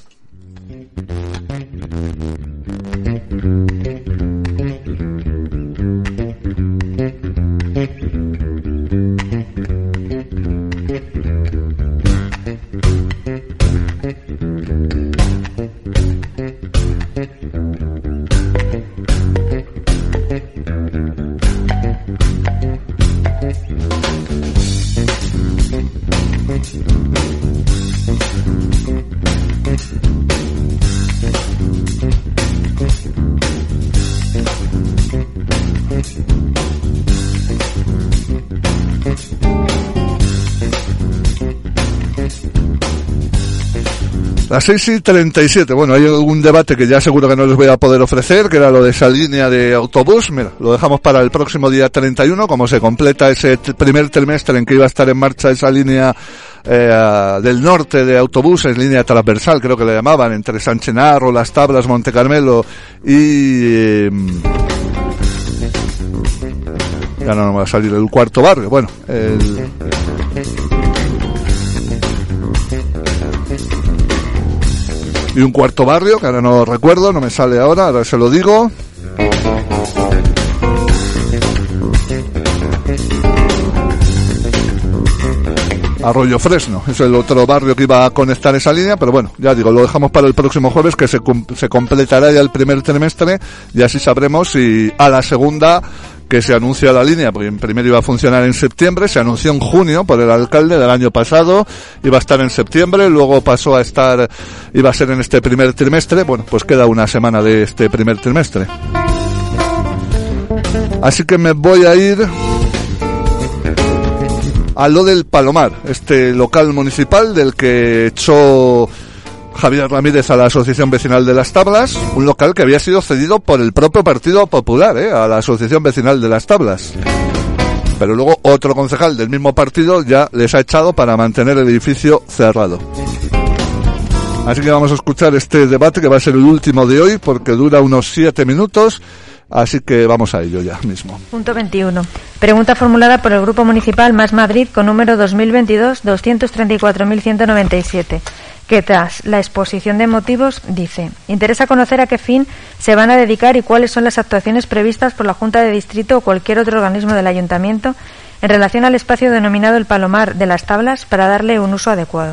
Las 6:37. Bueno, hay algún debate que ya seguro que no les voy a poder ofrecer, que era lo de esa línea de autobús. Mira, lo dejamos para el próximo día 31, como se completa ese primer trimestre en que iba a estar en marcha esa línea del norte de autobuses, línea transversal, creo que le llamaban, entre San Chenarro, Las Tablas, Monte Carmelo y... ya no me va a salir el cuarto barrio. Bueno, y un cuarto barrio, que ahora no recuerdo, no me sale ahora se lo digo. Arroyo Fresno, es el otro barrio que iba a conectar esa línea, pero bueno, ya digo, lo dejamos para el próximo jueves, que se completará ya el primer trimestre, y así sabremos si a la segunda que se anuncia la línea, porque primero iba a funcionar en septiembre, se anunció en junio por el alcalde del año pasado, iba a estar en septiembre, luego pasó a estar, iba a ser en este primer trimestre. Bueno, pues queda una semana de este primer trimestre. Así que me voy a ir a lo del Palomar, este local municipal del que echó Javier Ramírez a la Asociación Vecinal de Las Tablas, un local que había sido cedido por el propio Partido Popular, a la Asociación Vecinal de Las Tablas. Pero luego otro concejal del mismo partido ya les ha echado para mantener el edificio cerrado. Así que vamos a escuchar este debate, que va a ser el último de hoy, porque dura unos 7 minutos. Así que vamos a ello ya mismo. Punto 21. Pregunta formulada por el Grupo Municipal Más Madrid con número 2022-234.197, que tras la exposición de motivos dice: interesa conocer a qué fin se van a dedicar y cuáles son las actuaciones previstas por la Junta de Distrito o cualquier otro organismo del Ayuntamiento en relación al espacio denominado el Palomar de Las Tablas para darle un uso adecuado.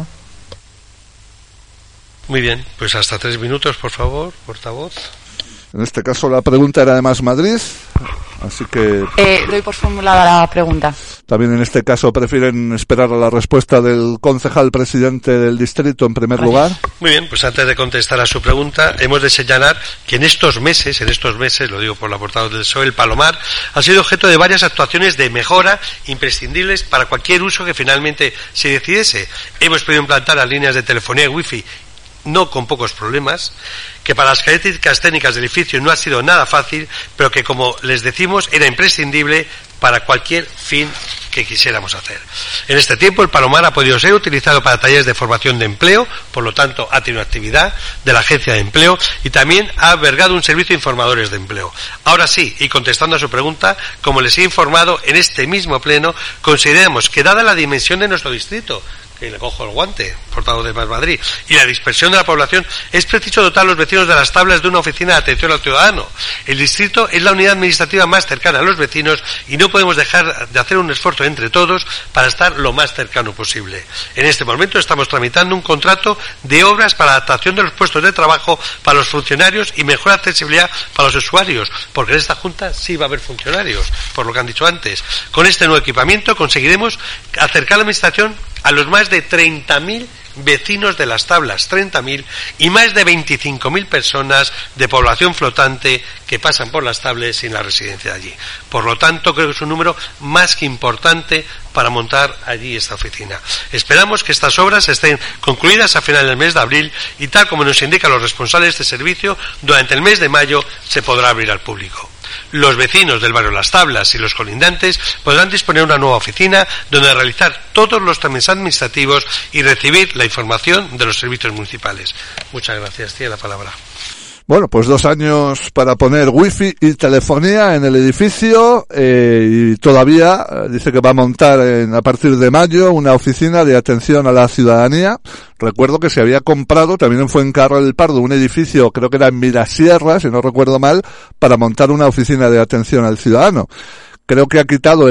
Muy bien, pues hasta 3 minutos, por favor, portavoz. En este caso la pregunta era de Más Madrid, así que... doy por formulada la pregunta. También en este caso prefieren esperar a la respuesta del concejal presidente del distrito en primer lugar. Muy bien, pues antes de contestar a su pregunta, hemos de señalar que en estos meses, lo digo por la portavoz del PSOE, el Palomar ha sido objeto de varias actuaciones de mejora imprescindibles para cualquier uso que finalmente se decidiese. Hemos podido implantar las líneas de telefonía y wifi, no con pocos problemas, que para las características técnicas del edificio no ha sido nada fácil, pero que, como les decimos, era imprescindible para cualquier fin que quisiéramos hacer. En este tiempo el Palomar ha podido ser utilizado para talleres de formación de empleo, por lo tanto ha tenido actividad de la Agencia de Empleo, y también ha albergado un servicio de informadores de empleo. Ahora sí, y contestando a su pregunta, como les he informado en este mismo pleno, consideramos que, dada la dimensión de nuestro distrito, que le cojo el guante, portavoz de Más Madrid, y la dispersión de la población, es preciso dotar a los vecinos de Las Tablas de una oficina de atención al ciudadano. El distrito es la unidad administrativa más cercana a los vecinos y no podemos dejar de hacer un esfuerzo entre todos para estar lo más cercano posible. En este momento estamos tramitando un contrato de obras para adaptación de los puestos de trabajo para los funcionarios y mejor accesibilidad para los usuarios, porque en esta Junta sí va a haber funcionarios, por lo que han dicho antes. Con este nuevo equipamiento conseguiremos acercar la administración a los más de 30.000 vecinos de Las Tablas, 30.000, y más de 25.000 personas de población flotante que pasan por Las Tablas sin la residencia allí. Por lo tanto, creo que es un número más que importante para montar allí esta oficina. Esperamos que estas obras estén concluidas a final del mes de abril y, tal como nos indican los responsables de este servicio, durante el mes de mayo se podrá abrir al público. Los vecinos del barrio Las Tablas y los colindantes podrán disponer de una nueva oficina donde realizar todos los trámites administrativos y recibir la información de los servicios municipales. Muchas gracias. Tiene la palabra. Bueno, pues 2 años para poner wifi y telefonía en el edificio, y todavía dice que va a montar a partir de mayo una oficina de atención a la ciudadanía. Recuerdo que se había comprado también en Fuencarral del Pardo un edificio, creo que era en Mirasierra, si no recuerdo mal, para montar una oficina de atención al ciudadano. Creo que ha quitado el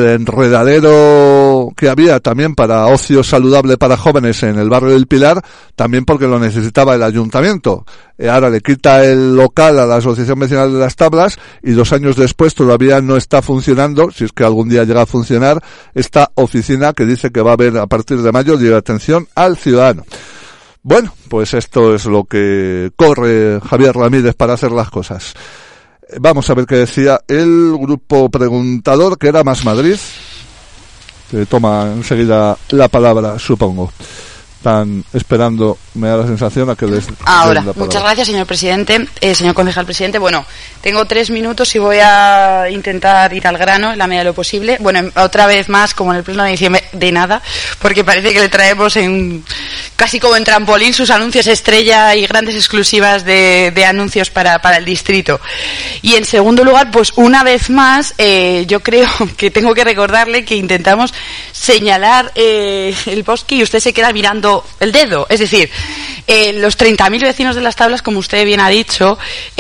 enredadero que había también para ocio saludable para jóvenes en el barrio del Pilar, también porque lo necesitaba el ayuntamiento. Ahora le quita el local a la Asociación Vecinal de Las Tablas y 2 años después todavía no está funcionando, si es que algún día llega a funcionar, esta oficina que dice que va a haber a partir de mayo de atención al ciudadano. Bueno, pues esto es lo que corre Javier Ramírez para hacer las cosas. Vamos a ver qué decía el grupo preguntador, que era Más Madrid, que toma enseguida la palabra, supongo. están esperando, me da la sensación, a que les Ahora, den la palabra. muchas gracias, señor presidente. Señor concejal presidente, bueno, tengo 3 minutos y voy a intentar ir al grano en la medida de lo posible. Bueno, otra vez más, como en el pleno de diciembre, de nada, porque parece que le traemos casi como en trampolín sus anuncios estrella y grandes exclusivas de anuncios para el distrito. Y en segundo lugar, pues una vez más, yo creo que tengo que recordarle que intentamos señalar el bosque y usted se queda mirando el dedo. Es decir, los 30.000 vecinos de Las Tablas, como usted bien ha dicho,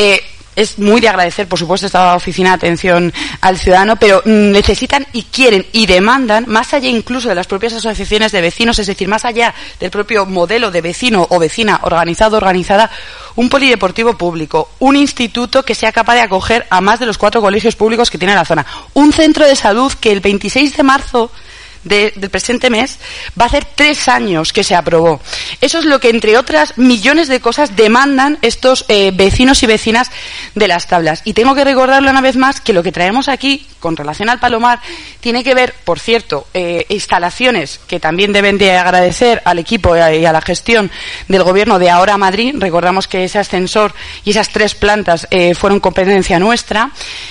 es muy de agradecer, por supuesto, esta oficina de atención al ciudadano, pero necesitan y quieren y demandan, más allá incluso de las propias asociaciones de vecinos, es decir, más allá del propio modelo de vecino o vecina organizado o organizada, un polideportivo público, un instituto que sea capaz de acoger a más de los 4 colegios públicos que tiene la zona, un centro de salud que el 26 de marzo del presente mes va a hacer 3 años que se aprobó. Eso es lo que, entre otras millones de cosas, demandan estos vecinos y vecinas de Las Tablas. Y tengo que recordarle una vez más que lo que traemos aquí con relación al Palomar tiene que ver, por cierto, instalaciones que también deben de agradecer al equipo y a la gestión del gobierno de Ahora Madrid. Recordamos que ese ascensor y esas 3 plantas fueron competencia nuestra.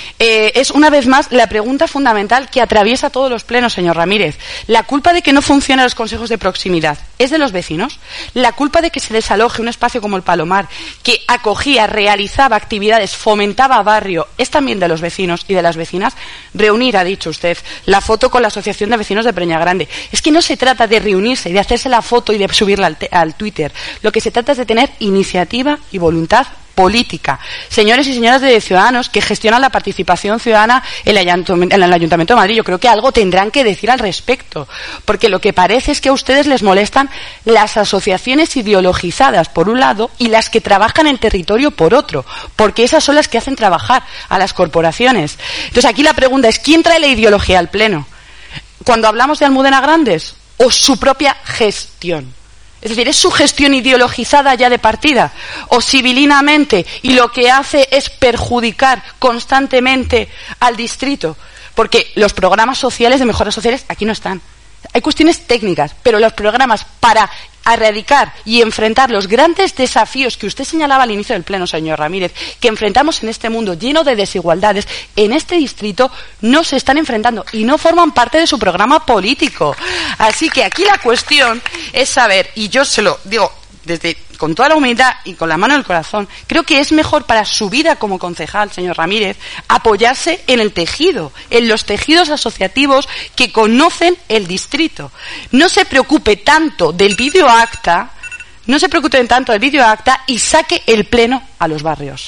Es una vez más la pregunta fundamental que atraviesa todos los plenos, señor Ramírez. ¿La culpa de que no funcionen los consejos de proximidad es de los vecinos? ¿La culpa de que se desaloje un espacio como el Palomar, que acogía, realizaba actividades, fomentaba barrio, es también de los vecinos y de las vecinas? Reunir, ha dicho usted, la foto con la Asociación de Vecinos de Breña Grande. Es que no se trata de reunirse y de hacerse la foto y de subirla al Twitter. Lo que se trata es de tener iniciativa y voluntad política. Señores y señoras de Ciudadanos que gestionan la participación ciudadana en el Ayuntamiento de Madrid, yo creo que algo tendrán que decir al respecto, porque lo que parece es que a ustedes les molestan las asociaciones ideologizadas por un lado y las que trabajan en territorio por otro, porque esas son las que hacen trabajar a las corporaciones. Entonces aquí la pregunta es, ¿quién trae la ideología al pleno? Cuando hablamos de Almudena Grandes, o su propia gestión. Es decir, ¿es su gestión ideologizada ya de partida o sibilinamente y lo que hace es perjudicar constantemente al distrito? Porque los programas sociales de mejoras sociales aquí no están. Hay cuestiones técnicas, pero los programas para erradicar y enfrentar los grandes desafíos que usted señalaba al inicio del pleno, señor Ramírez, que enfrentamos en este mundo lleno de desigualdades, en este distrito no se están enfrentando y no forman parte de su programa político. Así que aquí la cuestión es saber, y yo se lo digo con toda la humildad y con la mano en el corazón, creo que es mejor para su vida como concejal, señor Ramírez, apoyarse en el tejido, en los tejidos asociativos que conocen el distrito. No se preocupe tanto del videoacta, y saque el pleno a los barrios.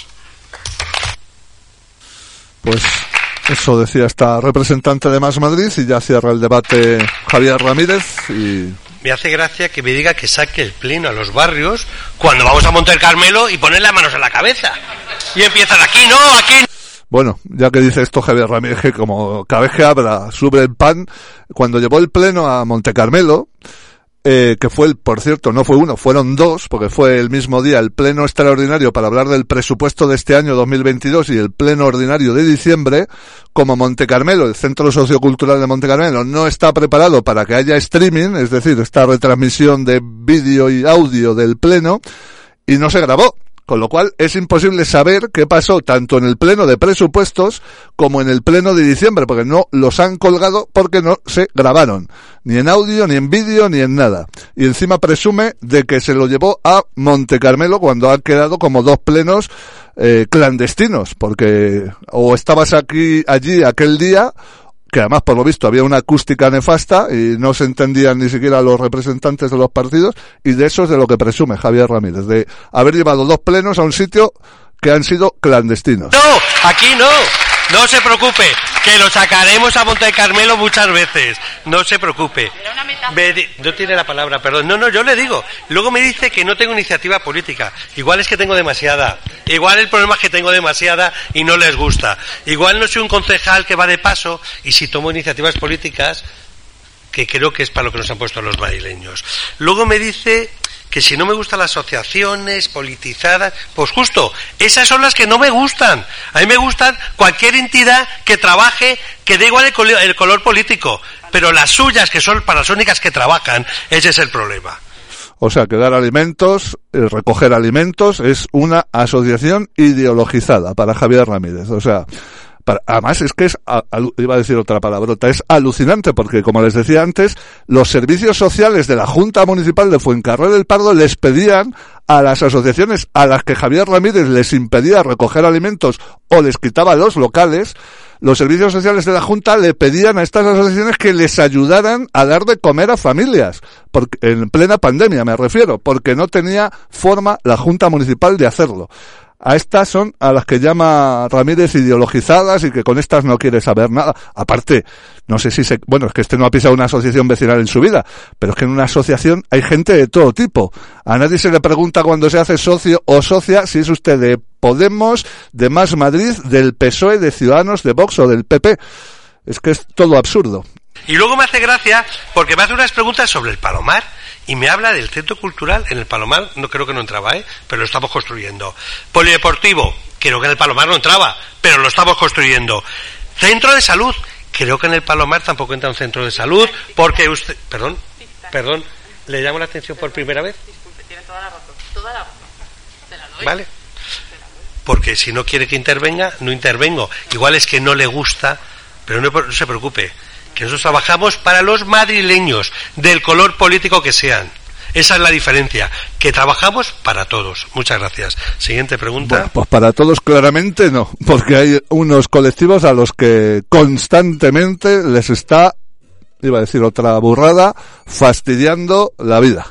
Pues eso decía esta representante de Más Madrid, y ya cierra el debate Javier Ramírez. Y me hace gracia que me diga que saque el pleno a los barrios cuando vamos a Monte Carmelo y poner las manos en la cabeza. Y empiezan aquí no. Bueno, ya que dice esto Javier Ramírez, que como cada vez que habla sube el pan, cuando llevó el pleno a Monte Carmelo, que fue por cierto, no fue uno, fueron 2, porque fue el mismo día el pleno extraordinario para hablar del presupuesto de este año 2022 y el pleno ordinario de diciembre. Como Monte Carmelo, el Centro Sociocultural de Monte Carmelo, no está preparado para que haya streaming, es decir, esta retransmisión de vídeo y audio del pleno, y no se grabó. Con lo cual es imposible saber qué pasó tanto en el pleno de presupuestos como en el pleno de diciembre, porque no los han colgado porque no se grabaron, ni en audio, ni en vídeo, ni en nada. Y encima presume de que se lo llevó a Monte Carmelo cuando han quedado como 2 plenos clandestinos, porque o estabas allí aquel día, que además por lo visto había una acústica nefasta y no se entendían ni siquiera los representantes de los partidos, y de eso es de lo que presume Javier Ramírez, de haber llevado 2 plenos a un sitio que han sido clandestinos. No, aquí no. No se preocupe, que lo sacaremos a Monte Carmelo muchas veces. No se preocupe. No tiene la palabra, perdón. No, yo le digo. Luego me dice que no tengo iniciativa política. Igual es que tengo demasiada. Igual el problema es que tengo demasiada y no les gusta. Igual no soy un concejal que va de paso, y si tomo iniciativas políticas, que creo que es para lo que nos han puesto los madrileños. Luego me dice que si no me gustan las asociaciones politizadas, pues justo, esas son las que no me gustan. A mí me gustan cualquier entidad que trabaje, que dé igual el color político, pero las suyas, que son para las únicas que trabajan, ese es el problema. O sea, que dar alimentos, recoger alimentos, es una asociación ideologizada para Javier Ramírez. O sea, además es que iba a decir otra palabrota, es alucinante porque, como les decía antes, los servicios sociales de la Junta Municipal de Fuencarral del Pardo les pedían a las asociaciones a las que Javier Ramírez les impedía recoger alimentos o les quitaba los locales. Los servicios sociales de la Junta le pedían a estas asociaciones que les ayudaran a dar de comer a familias, porque, en plena pandemia me refiero, porque no tenía forma la Junta Municipal de hacerlo. A estas son a las que llama Ramírez ideologizadas y que con estas no quiere saber nada. Aparte, no sé si es que este no ha pisado una asociación vecinal en su vida, pero es que en una asociación hay gente de todo tipo. A nadie se le pregunta cuando se hace socio o socia si es usted de Podemos, de Más Madrid, del PSOE, de Ciudadanos, de Vox o del PP. Es que es todo absurdo. Y luego me hace gracia porque me hace unas preguntas sobre el Palomar y me habla del centro cultural. En el Palomar no creo que no entraba, pero lo estamos construyendo. Polideportivo, creo que en el Palomar no entraba, pero lo estamos construyendo. Centro de salud, creo que en el Palomar tampoco entra un centro de salud, porque usted... Perdón, ¿le llamo la atención por primera vez? Disculpe, tiene toda la razón. ¿Te la doy? Vale. Porque si no quiere que intervenga, no intervengo. Igual es que no le gusta, pero no se preocupe, que nosotros trabajamos para los madrileños, del color político que sean. Esa es la diferencia, que trabajamos para todos. Muchas gracias. Siguiente pregunta. Bueno, pues para todos claramente no, porque hay unos colectivos a los que constantemente les está, iba a decir otra burrada, fastidiando la vida.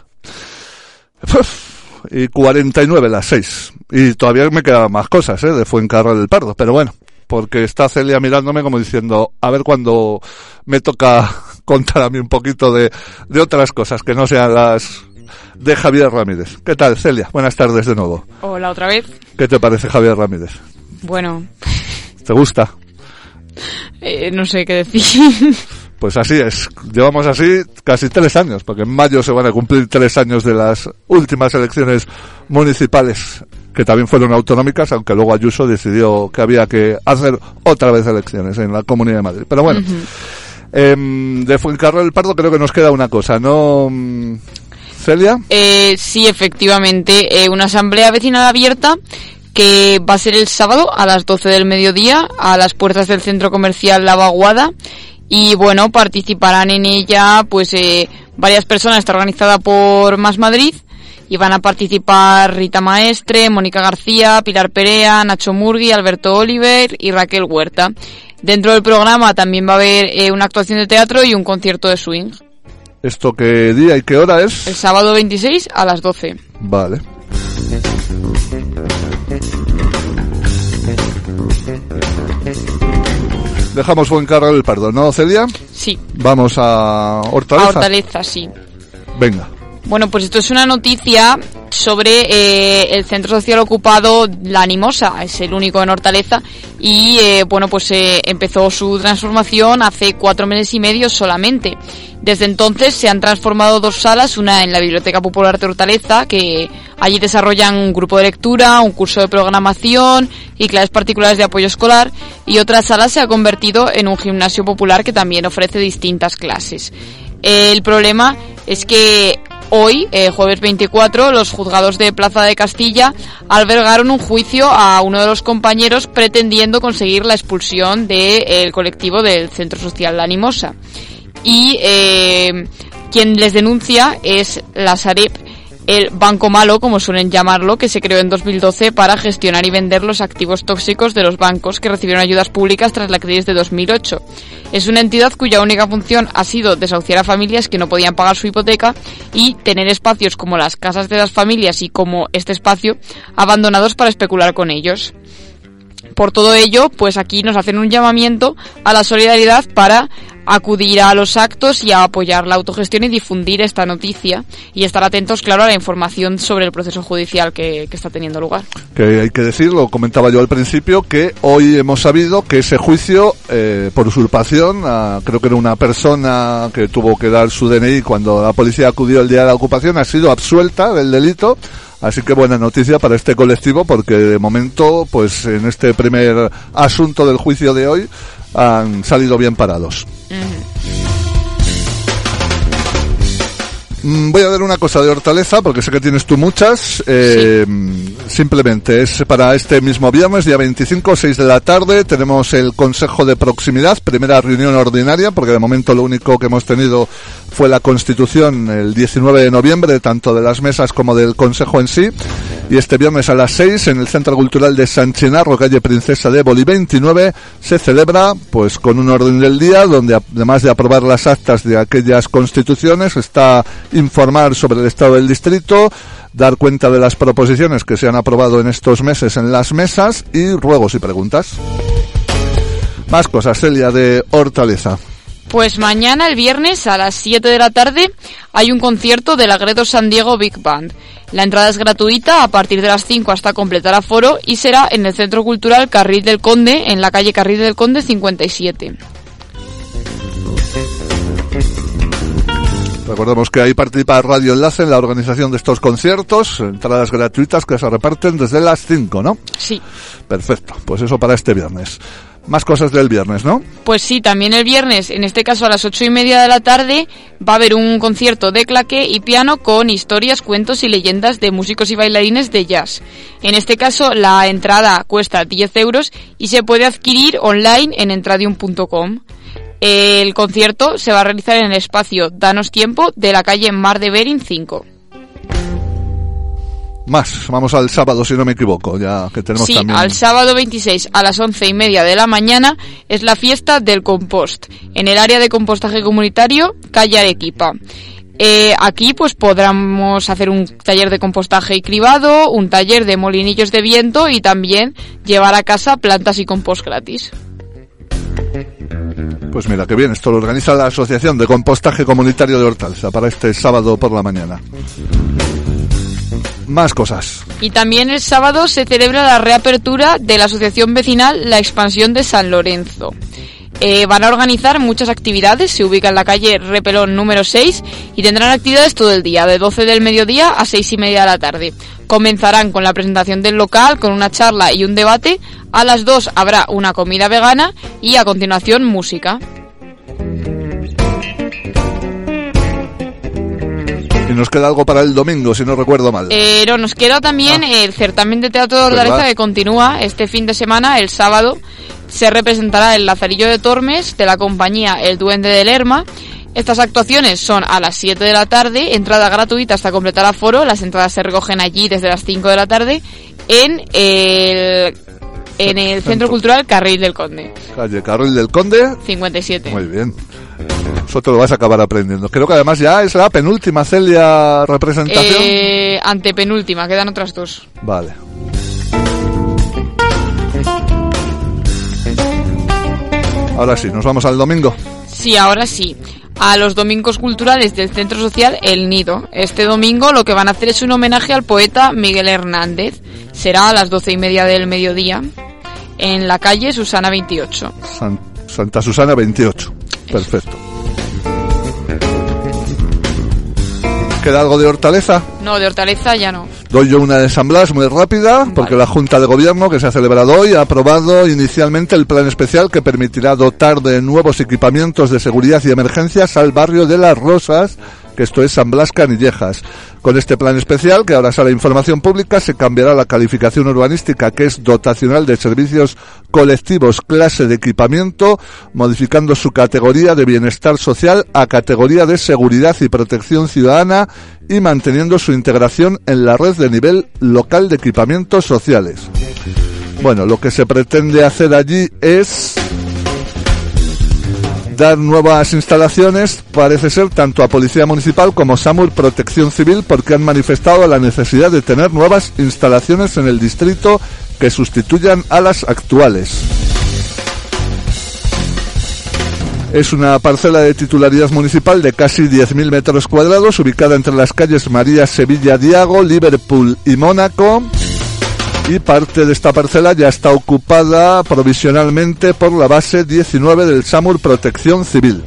Y 49 las 6. Y todavía me quedan más cosas, de Fuencarral del Pardo, pero bueno, porque está Celia mirándome como diciendo, a ver cuando me toca contar a mí un poquito de otras cosas que no sean las de Javier Ramírez. ¿Qué tal, Celia? Buenas tardes de nuevo. Hola, otra vez. ¿Qué te parece Javier Ramírez? Bueno. ¿Te gusta? No sé qué decir. Pues así es. Llevamos así casi 3 años, porque en mayo se van a cumplir 3 años de las últimas elecciones municipales, que también fueron autonómicas, aunque luego Ayuso decidió que había que hacer otra vez elecciones en la Comunidad de Madrid. Pero bueno, de Fuencarral del Pardo creo que nos queda una cosa, ¿no, Celia? Sí, efectivamente, una asamblea vecinal abierta que va a ser el sábado a las 12 del mediodía a las puertas del centro comercial La Vaguada. Y bueno, participarán en ella pues varias personas. Está organizada por Más Madrid y van a participar Rita Maestre, Mónica García, Pilar Perea, Nacho Murgui, Alberto Oliver y Raquel Huerta. Dentro del programa también va a haber una actuación de teatro y un concierto de swing. ¿Esto qué día y qué hora es? El sábado 26 a las 12. Vale. Dejamos Fuencarral del Pardo, ¿no, Celia? Sí. Vamos a Hortaleza. A Hortaleza, sí. Venga. Bueno, pues esto es una noticia sobre el centro social ocupado La Animosa, es el único en Hortaleza, y bueno, pues empezó su transformación hace 4 meses y medio solamente. Desde entonces se han transformado 2 salas, una en la Biblioteca Popular de Hortaleza, que allí desarrollan un grupo de lectura, un curso de programación y clases particulares de apoyo escolar, y otra sala se ha convertido en un gimnasio popular que también ofrece distintas clases. El problema es que hoy, jueves 24, los juzgados de Plaza de Castilla albergaron un juicio a uno de los compañeros pretendiendo conseguir la expulsión del colectivo del Centro Social La Animosa. Y quien les denuncia es la Sareb, el banco malo, como suelen llamarlo, que se creó en 2012 para gestionar y vender los activos tóxicos de los bancos que recibieron ayudas públicas tras la crisis de 2008. Es una entidad cuya única función ha sido desahuciar a familias que no podían pagar su hipoteca y tener espacios como las casas de las familias y como este espacio abandonados para especular con ellos. Por todo ello, pues aquí nos hacen un llamamiento a la solidaridad para acudir a los actos y a apoyar la autogestión y difundir esta noticia y estar atentos, claro, a la información sobre el proceso judicial que está teniendo lugar. Que hay que decirlo, comentaba yo al principio, que hoy hemos sabido que ese juicio por usurpación, creo que era una persona que tuvo que dar su DNI cuando la policía acudió el día de la ocupación, ha sido absuelta del delito. Así que buena noticia para este colectivo, porque de momento, pues en este primer asunto del juicio de hoy, han salido bien parados. Voy a ver una cosa de Hortaleza, porque sé que tienes tú muchas. Simplemente es para este mismo viernes, día 25, 6 de la tarde. Tenemos el Consejo de Proximidad, primera reunión ordinaria, porque de momento lo único que hemos tenido fue la constitución el 19 de noviembre, tanto de las mesas como del Consejo en sí. Y este viernes a las 6, en el Centro Cultural de San Chinarro, calle Princesa de Éboli 29, se celebra pues con un orden del día, donde además de aprobar las actas de aquellas constituciones, está informar sobre el estado del distrito, dar cuenta de las proposiciones que se han aprobado en estos meses en las mesas y ruegos y preguntas. Más cosas, Celia, de Hortaleza. Pues mañana, el viernes, a las 7 de la tarde, hay un concierto del Agredo San Diego Big Band. La entrada es gratuita a partir de las 5 hasta completar aforo y será en el Centro Cultural Carril del Conde, en la calle Carril del Conde 57. Recordemos que ahí participa Radio Enlace en la organización de estos conciertos, entradas gratuitas que se reparten desde las 5, ¿no? Sí. Perfecto, pues eso para este viernes. Más cosas del viernes, ¿no? Pues sí, también el viernes, en este caso a las 8:30 de la tarde, va a haber un concierto de claqué y piano con historias, cuentos y leyendas de músicos y bailarines de jazz. En este caso, la entrada cuesta 10 euros y se puede adquirir online en entradium.com. El concierto se va a realizar en el espacio Danos Tiempo de la calle Mar de Bering 5. Más, vamos al sábado si no me equivoco, ya que tenemos también... Sí, al sábado 26 a las 11:30 de la mañana es la fiesta del compost, en el área de compostaje comunitario, calle Arequipa. Aquí pues podremos hacer un taller de compostaje y cribado, un taller de molinillos de viento y también llevar a casa plantas y compost gratis. Pues mira, que bien, esto lo organiza la Asociación de Compostaje Comunitario de Hortaleza para este sábado por la mañana. Más cosas. Y también el sábado se celebra la reapertura de la asociación vecinal La Expansión de San Lorenzo. Van a organizar muchas actividades, se ubica en la calle Repelón número 6 y tendrán actividades todo el día, de 12 del mediodía a 6:30 de la tarde. Comenzarán con la presentación del local, con una charla y un debate. A las 2 habrá una comida vegana y a continuación música. Y nos queda algo para el domingo, si no recuerdo mal. No, nos queda también el certamen de teatro de Hortaleza, que continúa este fin de semana. El sábado se representará el Lazarillo de Tormes de la compañía El Duende de Lerma. Estas actuaciones son a las 7 de la tarde, entrada gratuita hasta completar aforo. Las entradas se recogen allí desde las 5 de la tarde en el Centro Cultural Carril del Conde. Calle Carril del Conde 57. Muy bien. Eso te lo vas a acabar aprendiendo. Creo que además ya es la penúltima, Celia, representación. Antepenúltima, quedan otras dos. Vale. Ahora sí, nos vamos al domingo. Sí, ahora sí. A los domingos culturales del Centro Social El Nido. Este domingo lo que van a hacer es un homenaje al poeta Miguel Hernández. Será a las 12:30 del mediodía en la calle Susana 28. Santa Susana 28. Perfecto. ¿Queda algo de Hortaleza? No, de Hortaleza ya no. Doy yo una de San Blas muy rápida, porque la Junta de Gobierno, que se ha celebrado hoy, ha aprobado inicialmente el plan especial que permitirá dotar de nuevos equipamientos de seguridad y emergencias al barrio de Las Rosas, que esto es San Blas Canillejas. Con este plan especial, que ahora sale a información pública, se cambiará la calificación urbanística, que es dotacional de servicios colectivos clase de equipamiento, modificando su categoría de bienestar social a categoría de seguridad y protección ciudadana y manteniendo su integración en la red de nivel local de equipamientos sociales. Bueno, lo que se pretende hacer allí es dar nuevas instalaciones, parece ser, tanto a Policía Municipal como SAMUR Protección Civil, porque han manifestado la necesidad de tener nuevas instalaciones en el distrito que sustituyan a las actuales. Es una parcela de titularidad municipal de casi 10.000 metros cuadrados, ubicada entre las calles María Sevilla Diago, Liverpool y Mónaco. Y parte de esta parcela ya está ocupada provisionalmente por la base 19 del SAMUR Protección Civil.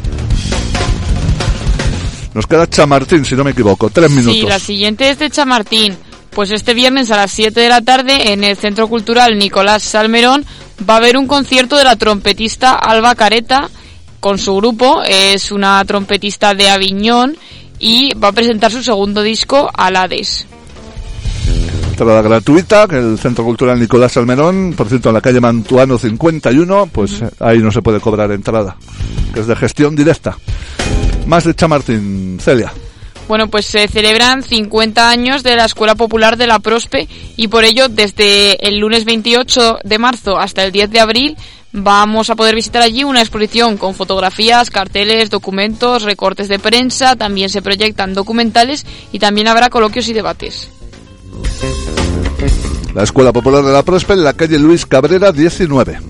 Nos queda Chamartín, si no me equivoco, 3 minutos. Sí, la siguiente es de Chamartín. Pues este viernes a las 7 de la tarde en el Centro Cultural Nicolás Salmerón va a haber un concierto de la trompetista Alba Careta con su grupo. Es una trompetista de Aviñón y va a presentar su segundo disco, Alades. Entrada gratuita, que el Centro Cultural Nicolás Salmerón, por cierto, en la calle Mantuano 51, pues ahí no se puede cobrar entrada, que es de gestión directa. Más de Chamartín, Celia. Bueno, pues se celebran 50 años de la Escuela Popular de la Prospe y por ello desde el lunes 28 de marzo hasta el 10 de abril vamos a poder visitar allí una exposición con fotografías, carteles, documentos, recortes de prensa, también se proyectan documentales y también habrá coloquios y debates. La Escuela Popular de la Prospe en la calle Luis Cabrera 19.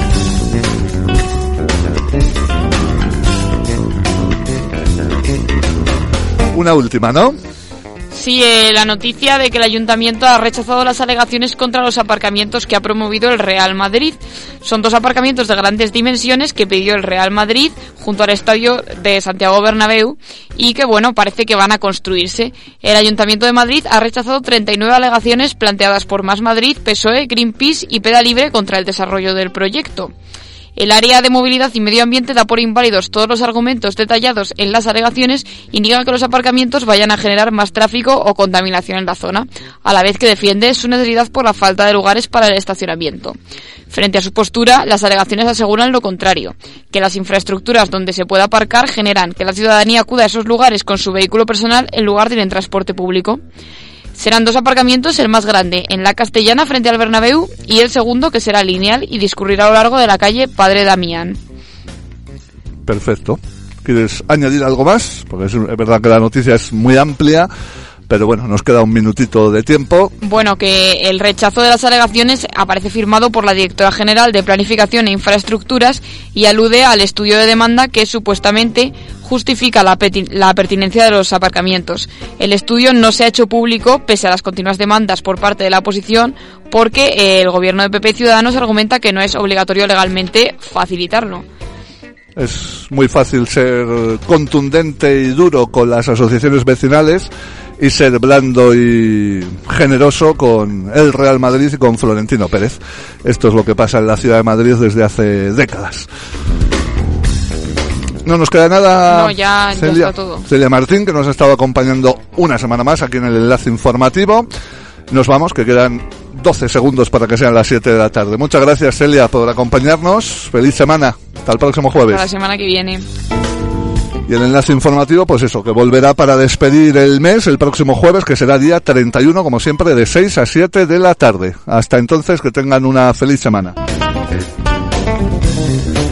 Una última, ¿no? Sí, la noticia de que el Ayuntamiento ha rechazado las alegaciones contra los aparcamientos que ha promovido el Real Madrid. Son 2 aparcamientos de grandes dimensiones que pidió el Real Madrid junto al estadio de Santiago Bernabéu y que, bueno, parece que van a construirse. El Ayuntamiento de Madrid ha rechazado 39 alegaciones planteadas por Más Madrid, PSOE, Greenpeace y Peda Libre contra el desarrollo del proyecto. El área de movilidad y medio ambiente da por inválidos todos los argumentos detallados en las alegaciones y niega que los aparcamientos vayan a generar más tráfico o contaminación en la zona, a la vez que defiende su necesidad por la falta de lugares para el estacionamiento. Frente a su postura, las alegaciones aseguran lo contrario, que las infraestructuras donde se pueda aparcar generan que la ciudadanía acuda a esos lugares con su vehículo personal en lugar de ir en transporte público. Serán 2 aparcamientos, el más grande en la Castellana frente al Bernabéu y el segundo que será lineal y discurrirá a lo largo de la calle Padre Damián. Perfecto. ¿Quieres añadir algo más? Porque es verdad que la noticia es muy amplia, pero bueno, nos queda un minutito de tiempo. Bueno, que el rechazo de las alegaciones aparece firmado por la Directora General de Planificación e Infraestructuras y alude al estudio de demanda que supuestamente justifica la pertinencia de los aparcamientos. El estudio no se ha hecho público pese a las continuas demandas por parte de la oposición porque el gobierno de PP y Ciudadanos argumenta que no es obligatorio legalmente facilitarlo. Es muy fácil ser contundente y duro con las asociaciones vecinales y ser blando y generoso con el Real Madrid y con Florentino Pérez. Esto es lo que pasa en la ciudad de Madrid desde hace décadas. No nos queda nada. No, ya está todo. Celia Martín, que nos ha estado acompañando una semana más aquí en el enlace informativo. Nos vamos, que quedan 12 segundos para que sean las 7 de la tarde. Muchas gracias, Celia, por acompañarnos. Feliz semana. Hasta el próximo jueves. Hasta la semana que viene. Y el enlace informativo, pues eso, que volverá para despedir el mes el próximo jueves, que será día 31, como siempre, de 6 a 7 de la tarde. Hasta entonces, que tengan una feliz semana.